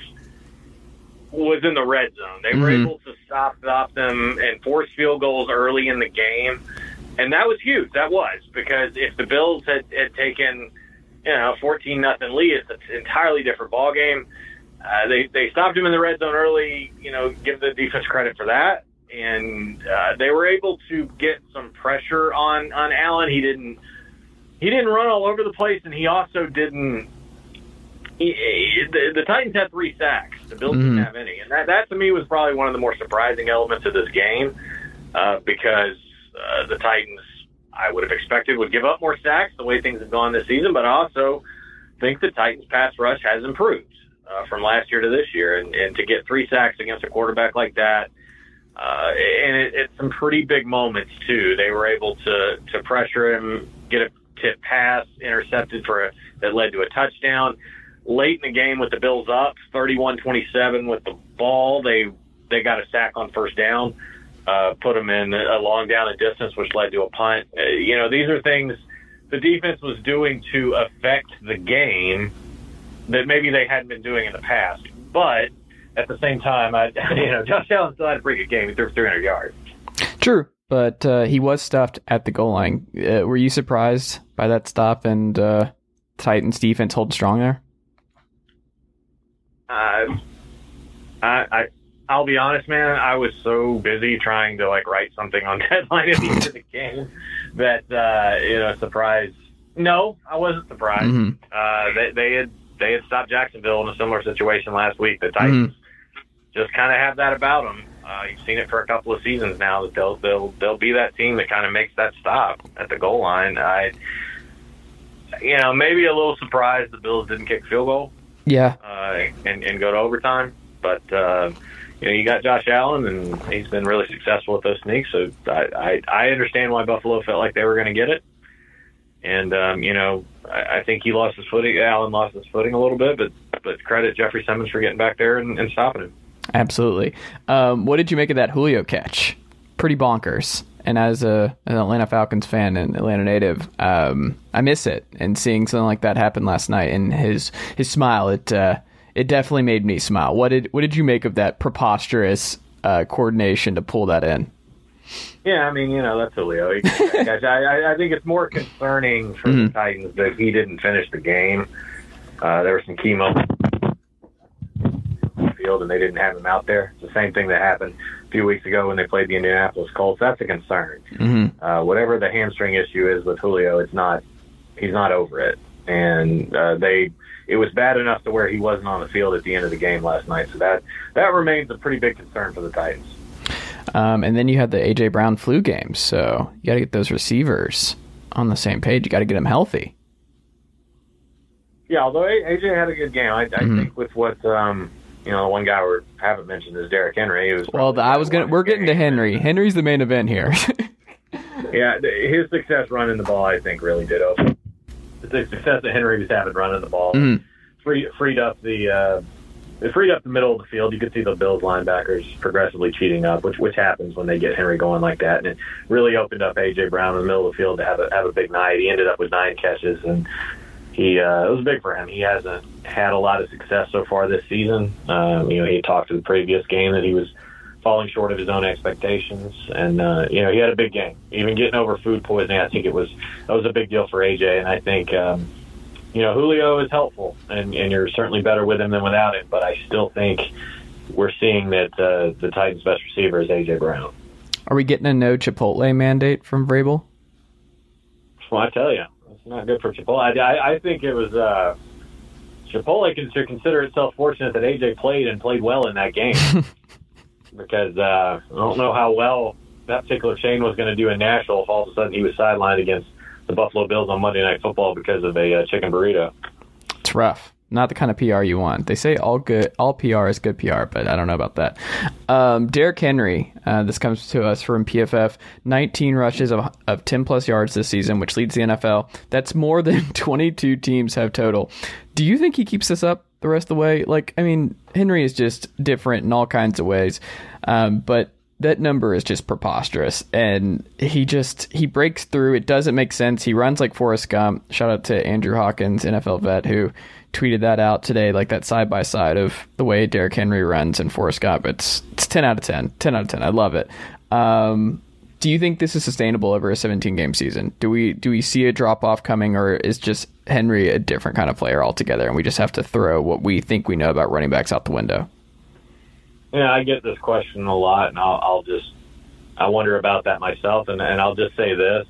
Speaker 8: was in the red zone. They were mm-hmm. able to stop, stop them and force field goals early in the game, and that was huge. That was, because if the Bills had, had taken, you know, fourteen nothing lead, it's an entirely different ball game. Uh, they they stopped him in the red zone early. You know, give the defense credit for that, and uh, they were able to get some pressure on on Allen. He didn't he didn't run all over the place, and he also didn't. He, he, the, the Titans had three sacks. The Bills mm-hmm. didn't have any, and that that to me was probably one of the more surprising elements of this game, uh, because uh, the Titans, I would have expected, would give up more sacks the way things have gone this season, but I also think the Titans' pass rush has improved uh, from last year to this year, and, and to get three sacks against a quarterback like that, uh, and it, it's some pretty big moments too. They were able to to pressure him, get a tip pass intercepted for a, that led to a touchdown. Late in the game with the Bills up thirty-one twenty-seven with the ball, they they got a sack on first down, uh, put them in a long down and distance, which led to a punt. Uh, you know, these are things the defense was doing to affect the game that maybe they hadn't been doing in the past. But at the same time, I, you know, Josh Allen still had a pretty good game. He threw three hundred yards.
Speaker 5: True, but uh, he was stuffed at the goal line. Uh, were you surprised by that stop and uh, Titans defense hold strong there?
Speaker 8: Uh, I, I, I'll be honest, man. I was so busy trying to like write something on deadline at the end of the game that uh, you know, surprised. No, I wasn't surprised. Mm-hmm. Uh, they, they had they had stopped Jacksonville in a similar situation last week. The Titans mm-hmm. just kind of have that about them. Uh, you've seen it for a couple of seasons now that they'll they'll they'll be that team that kind of makes that stop at the goal line. I, you know, maybe a little surprised the Bills didn't kick field goal.
Speaker 5: Yeah,
Speaker 8: uh, and, and go to overtime. But, uh, you know, you got Josh Allen, and he's been really successful with those sneaks. So I, I, I understand why Buffalo felt like they were going to get it. And, um, you know, I, I think he lost his footing. Allen lost his footing a little bit, but, but credit Jeffrey Simmons for getting back there and, and stopping him.
Speaker 5: Absolutely. Um, what did you make of that Julio catch? Pretty bonkers. And as a, an Atlanta Falcons fan and Atlanta native, um, I miss it. And seeing something like that happen last night, and his his smile, it uh, it definitely made me smile. What did what did you make of that preposterous uh, coordination to pull that in?
Speaker 8: Yeah, I mean, you know, that's Julio. He, I, I think it's more concerning for mm-hmm. the Titans that he didn't finish the game. Uh, there were some key moments on the field, and they didn't have him out there. It's the same thing that happened a few weeks ago when they played the Indianapolis Colts. That's a concern. Mm-hmm. Uh, whatever the hamstring issue is with Julio, it's not, he's not over it. And uh, they, it was bad enough to where he wasn't on the field at the end of the game last night. So that, that remains a pretty big concern for the Titans.
Speaker 5: Um, and then you had the A J Brown flu game. So you got to get those receivers on the same page. You got to get them healthy.
Speaker 8: Yeah, although A J had a good game. I, I mm-hmm. think with what, um, you know, the one guy we haven't mentioned is Derrick Henry. Was
Speaker 5: well, I was gonna. We're getting to Henry. Henry's the main event here.
Speaker 8: Yeah, his success running the ball, I think, really did open. The success that Henry was having running the ball mm. free, freed up the uh, it freed up the middle of the field. You could see the Bills linebackers progressively cheating up, which which happens when they get Henry going like that, and it really opened up A J Brown in the middle of the field to have a have a big night. He ended up with nine catches, and he uh, it was big for him. He hasn't had a lot of success so far this season. Um, you know, he talked to the previous game that he was falling short of his own expectations, and uh, you know, he had a big game. Even getting over food poisoning, I think it was that was a big deal for A J. And I think um, you know, Julio is helpful, and, and you're certainly better with him than without him. But I still think we're seeing that uh, the Titans' best receiver is A J Brown.
Speaker 5: Are we getting a no Chipotle mandate from Vrabel?
Speaker 8: Well, I tell you, it's not good for Chipotle. I, I, I think it was. Uh, Chipotle can should consider itself fortunate that A J played and played well in that game because uh, I don't know how well that particular chain was going to do in Nashville if all of a sudden he was sidelined against the Buffalo Bills on Monday Night Football because of a uh, chicken burrito.
Speaker 5: It's rough. Not the kind of P R you want. They say all good, all P R is good P R, but I don't know about that. Um, Derrick Henry, uh, this comes to us from P F F. nineteen rushes of, of ten plus yards this season, which leads the N F L. That's more than twenty-two teams have total. Do you think he keeps this up the rest of the way? Like, I mean, Henry is just different in all kinds of ways, um, but that number is just preposterous, and he just he breaks through. It doesn't make sense. He runs like Forrest Gump. Shout out to Andrew Hawkins, N F L vet, who tweeted that out today, like that side by side of the way Derrick Henry runs and Forrest Gump. It's it's ten out of ten. ten out of ten. I love it. Um, do you think this is sustainable over a seventeen game season? Do we do we see a drop off coming, or is just Henry a different kind of player altogether, and we just have to throw what we think we know about running backs out the window?
Speaker 8: Yeah, I get this question a lot, and I'll, I'll just I wonder about that myself, and, and I'll just say this.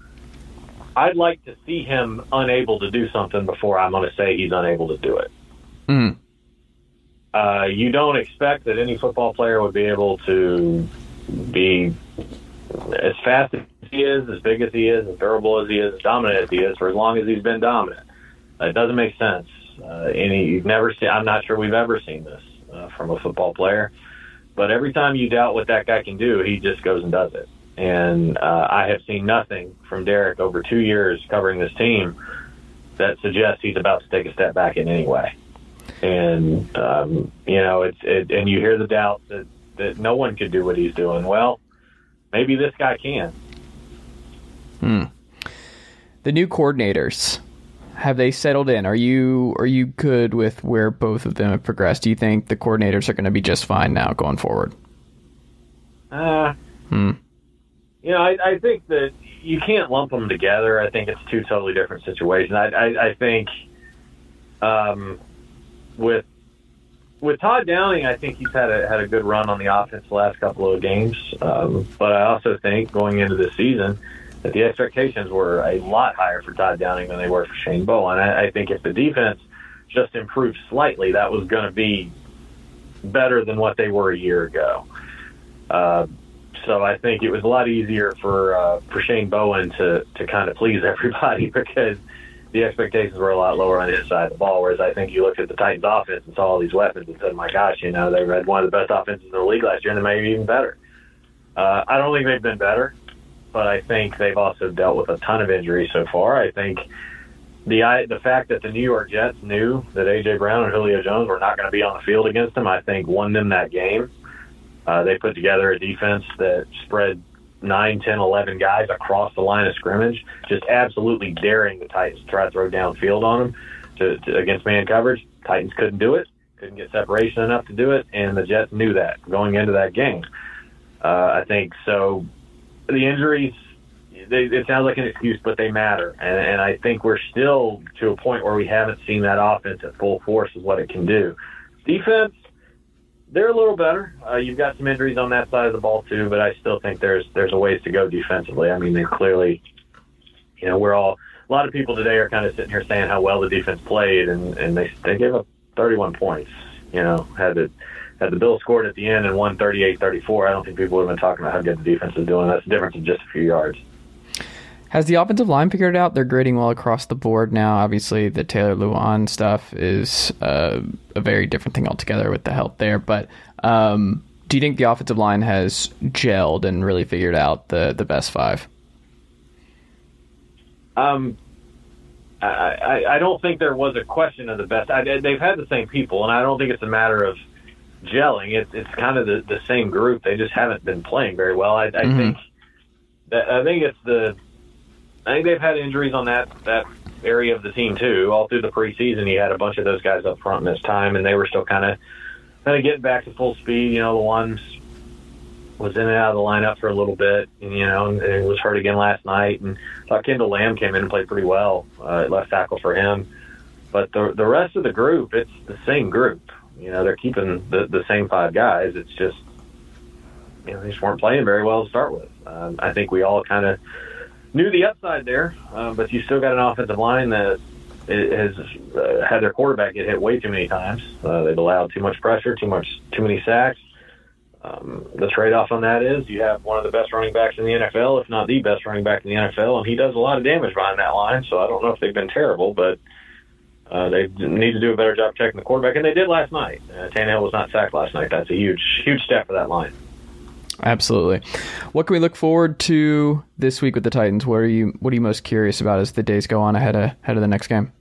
Speaker 8: I'd like to see him unable to do something before I'm going to say he's unable to do it.
Speaker 5: Mm.
Speaker 8: Uh, you don't expect that any football player would be able to be as fast as he is, as big as he is, as durable as he is, as dominant as he is, for as long as he's been dominant. It doesn't make sense. Uh, any, you've never seen. I'm not sure we've ever seen this uh, from a football player. But every time you doubt what that guy can do, he just goes and does it. And uh, I have seen nothing from Derrick over two years covering this team that suggests he's about to take a step back in any way. And, um, you know, it's it, and you hear the doubt that, that no one could do what he's doing. Well, maybe this guy can.
Speaker 5: Hmm. The new coordinators, have they settled in? Are you are you good with where both of them have progressed? Do you think the coordinators are going to be just fine now going forward?
Speaker 8: Uh,
Speaker 5: hmm.
Speaker 8: You know, I, I think that you can't lump them together. I think it's two totally different situations. I, I, I think um, with with Todd Downing, I think he's had a had a good run on the offense the last couple of games. Um, but I also think going into this season that the expectations were a lot higher for Todd Downing than they were for Shane Bowen. I, I think if the defense just improved slightly, that was going to be better than what they were a year ago. Uh, So I think it was a lot easier for uh, for Shane Bowen to, to kind of please everybody because the expectations were a lot lower on his side of the ball, whereas I think you looked at the Titans offense and saw all these weapons and said, my gosh, you know, they had one of the best offenses in the league last year, and they may be even better. Uh, I don't think they've been better, but I think they've also dealt with a ton of injuries so far. I think the the fact that the New York Jets knew that A J. Brown and Julio Jones were not going to be on the field against them, I think won them that game. Uh, they put together a defense that spread nine, ten, eleven guys across the line of scrimmage, just absolutely daring the Titans to try to throw downfield on them to, to, against man coverage. Titans couldn't do it, couldn't get separation enough to do it, and the Jets knew that going into that game. Uh, I think so. The injuries, they, it sounds like an excuse, but they matter. And, and I think we're still to a point where we haven't seen that offense at full force of what it can do. Defense, they're a little better. Uh, you've got some injuries on that side of the ball too, but I still think there's there's a ways to go defensively. I mean, they clearly, you know, we're all a lot of people today are kind of sitting here saying how well the defense played, and, and they they gave up thirty-one points. You know, had the had the Bills scored at the end and won thirty-eight thirty-four. I don't think people would have been talking about how good the defense is doing. That's the difference of just a few yards.
Speaker 5: Has the offensive line figured it out? They're grading well across the board now. Obviously, the Taylor Lewan stuff is uh, a very different thing altogether with the help there. But um, do you think the offensive line has gelled and really figured out the, the best five?
Speaker 8: Um, I, I, I don't think there was a question of the best. I, they've had the same people, and I don't think it's a matter of gelling. It's it's kind of the, the same group. They just haven't been playing very well. I, I mm-hmm. think that I think it's the. I think they've had injuries on that, that area of the team too. All through the preseason, you had a bunch of those guys up front in this time, and they were still kind of kind of getting back to full speed. You know, the ones was in and out of the lineup for a little bit, and, you know, and it was hurt again last night. And I thought Kendall Lamb came in and played pretty well uh, at left tackle for him. But the the rest of the group, it's the same group. You know, they're keeping the, the same five guys. It's just, you know, they just weren't playing very well to start with. Um, I think we all kind of knew the upside there, uh, but you still got an offensive line that has uh, had their quarterback get hit way too many times. Uh, they've allowed too much pressure, too much, too many sacks. Um, the trade-off on that is you have one of the best running backs in the N F L, if not the best running back in the N F L, and he does a lot of damage behind that line. So I don't know if they've been terrible, but uh, they need to do a better job checking the quarterback, and they did last night. Uh, Tannehill was not sacked last night. That's a huge, huge step for that line.
Speaker 5: Absolutely. What can we look forward to this week with the Titans? What are you What are you most curious about as the days go on ahead of ahead of the next game?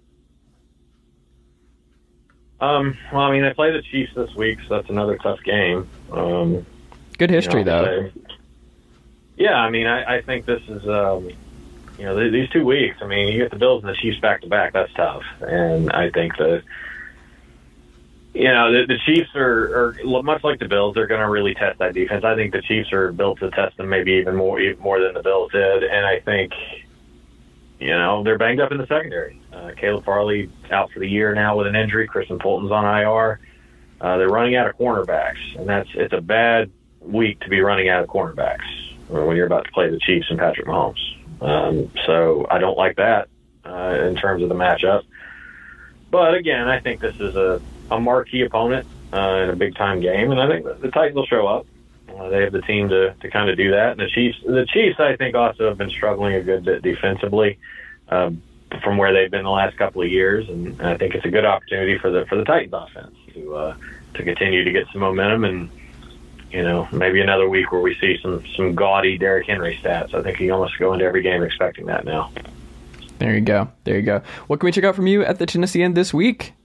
Speaker 8: Um, well, I mean, they play the Chiefs this week, so that's another tough game. Um,
Speaker 5: Good history,
Speaker 8: you know,
Speaker 5: though.
Speaker 8: they, yeah, I mean, I, I think this is, um, you know, th- these two weeks. I mean, you get the Bills and the Chiefs back to back. That's tough, and I think the. You know, the, the Chiefs are, are, much like the Bills, they're going to really test that defense. I think the Chiefs are built to test them maybe even more even more than the Bills did. And I think, you know, they're banged up in the secondary. Uh, Caleb Farley out for the year now with an injury. Kristen Fulton's on I R. Uh, they're running out of cornerbacks, and that's it's a bad week to be running out of cornerbacks when you're about to play the Chiefs and Patrick Mahomes. Um, so I don't like that uh, in terms of the matchup. But, again, I think this is a a marquee opponent uh, in a big-time game, and I think the Titans will show up. Uh, they have the team to, to kind of do that. And the Chiefs, the Chiefs, I think, also have been struggling a good bit defensively um, from where they've been the last couple of years, and I think it's a good opportunity for the for the Titans offense to uh, to continue to get some momentum and, you know, maybe another week where we see some some gaudy Derrick Henry stats. I think you almost go into every game expecting that now.
Speaker 5: There you go. There you go. What can we check out from you at the Tennessean this week?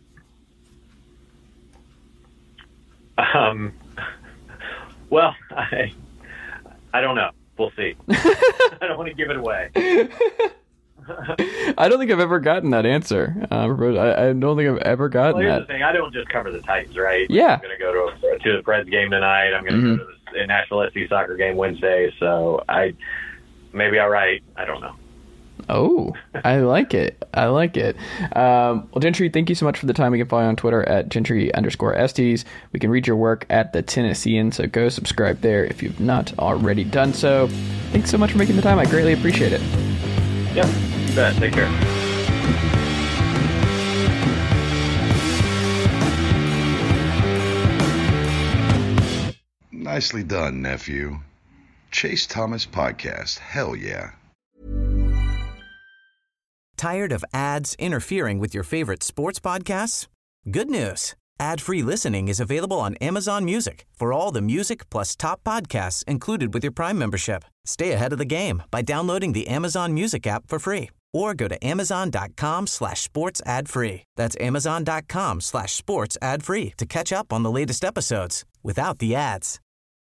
Speaker 8: Um, well, I, I don't know. We'll see. I don't want to give it away.
Speaker 5: I don't think I've ever gotten that answer. Uh, I, I don't think I've ever gotten
Speaker 8: well, here's
Speaker 5: that.
Speaker 8: the thing. I don't just cover the Titans, right?
Speaker 5: Yeah.
Speaker 8: I'm going to go to, a, to the Preds game tonight. I'm going to
Speaker 5: mm-hmm.
Speaker 8: go to the National S C Soccer game Wednesday. So I maybe I'll write. I don't know.
Speaker 5: Oh, I like it. I like it. Um, well, Gentry, thank you so much for the time. We can follow you on Twitter at Gentry underscore Estes. We can read your work at the Tennessean, so go subscribe there if you've not already done so. Thanks so much for making the time. I greatly appreciate it.
Speaker 8: Yep, you bet. Take care.
Speaker 9: Nicely done, nephew. Chase Thomas Podcast. Hell yeah.
Speaker 10: Tired of ads interfering with your favorite sports podcasts? Good news. Ad-free listening is available on Amazon Music for all the music plus top podcasts included with your Prime membership. Stay ahead of the game by downloading the Amazon Music app for free or go to amazon.com slash sports ad free. That's amazon.com slash sports ad free to catch up on the latest episodes without the ads.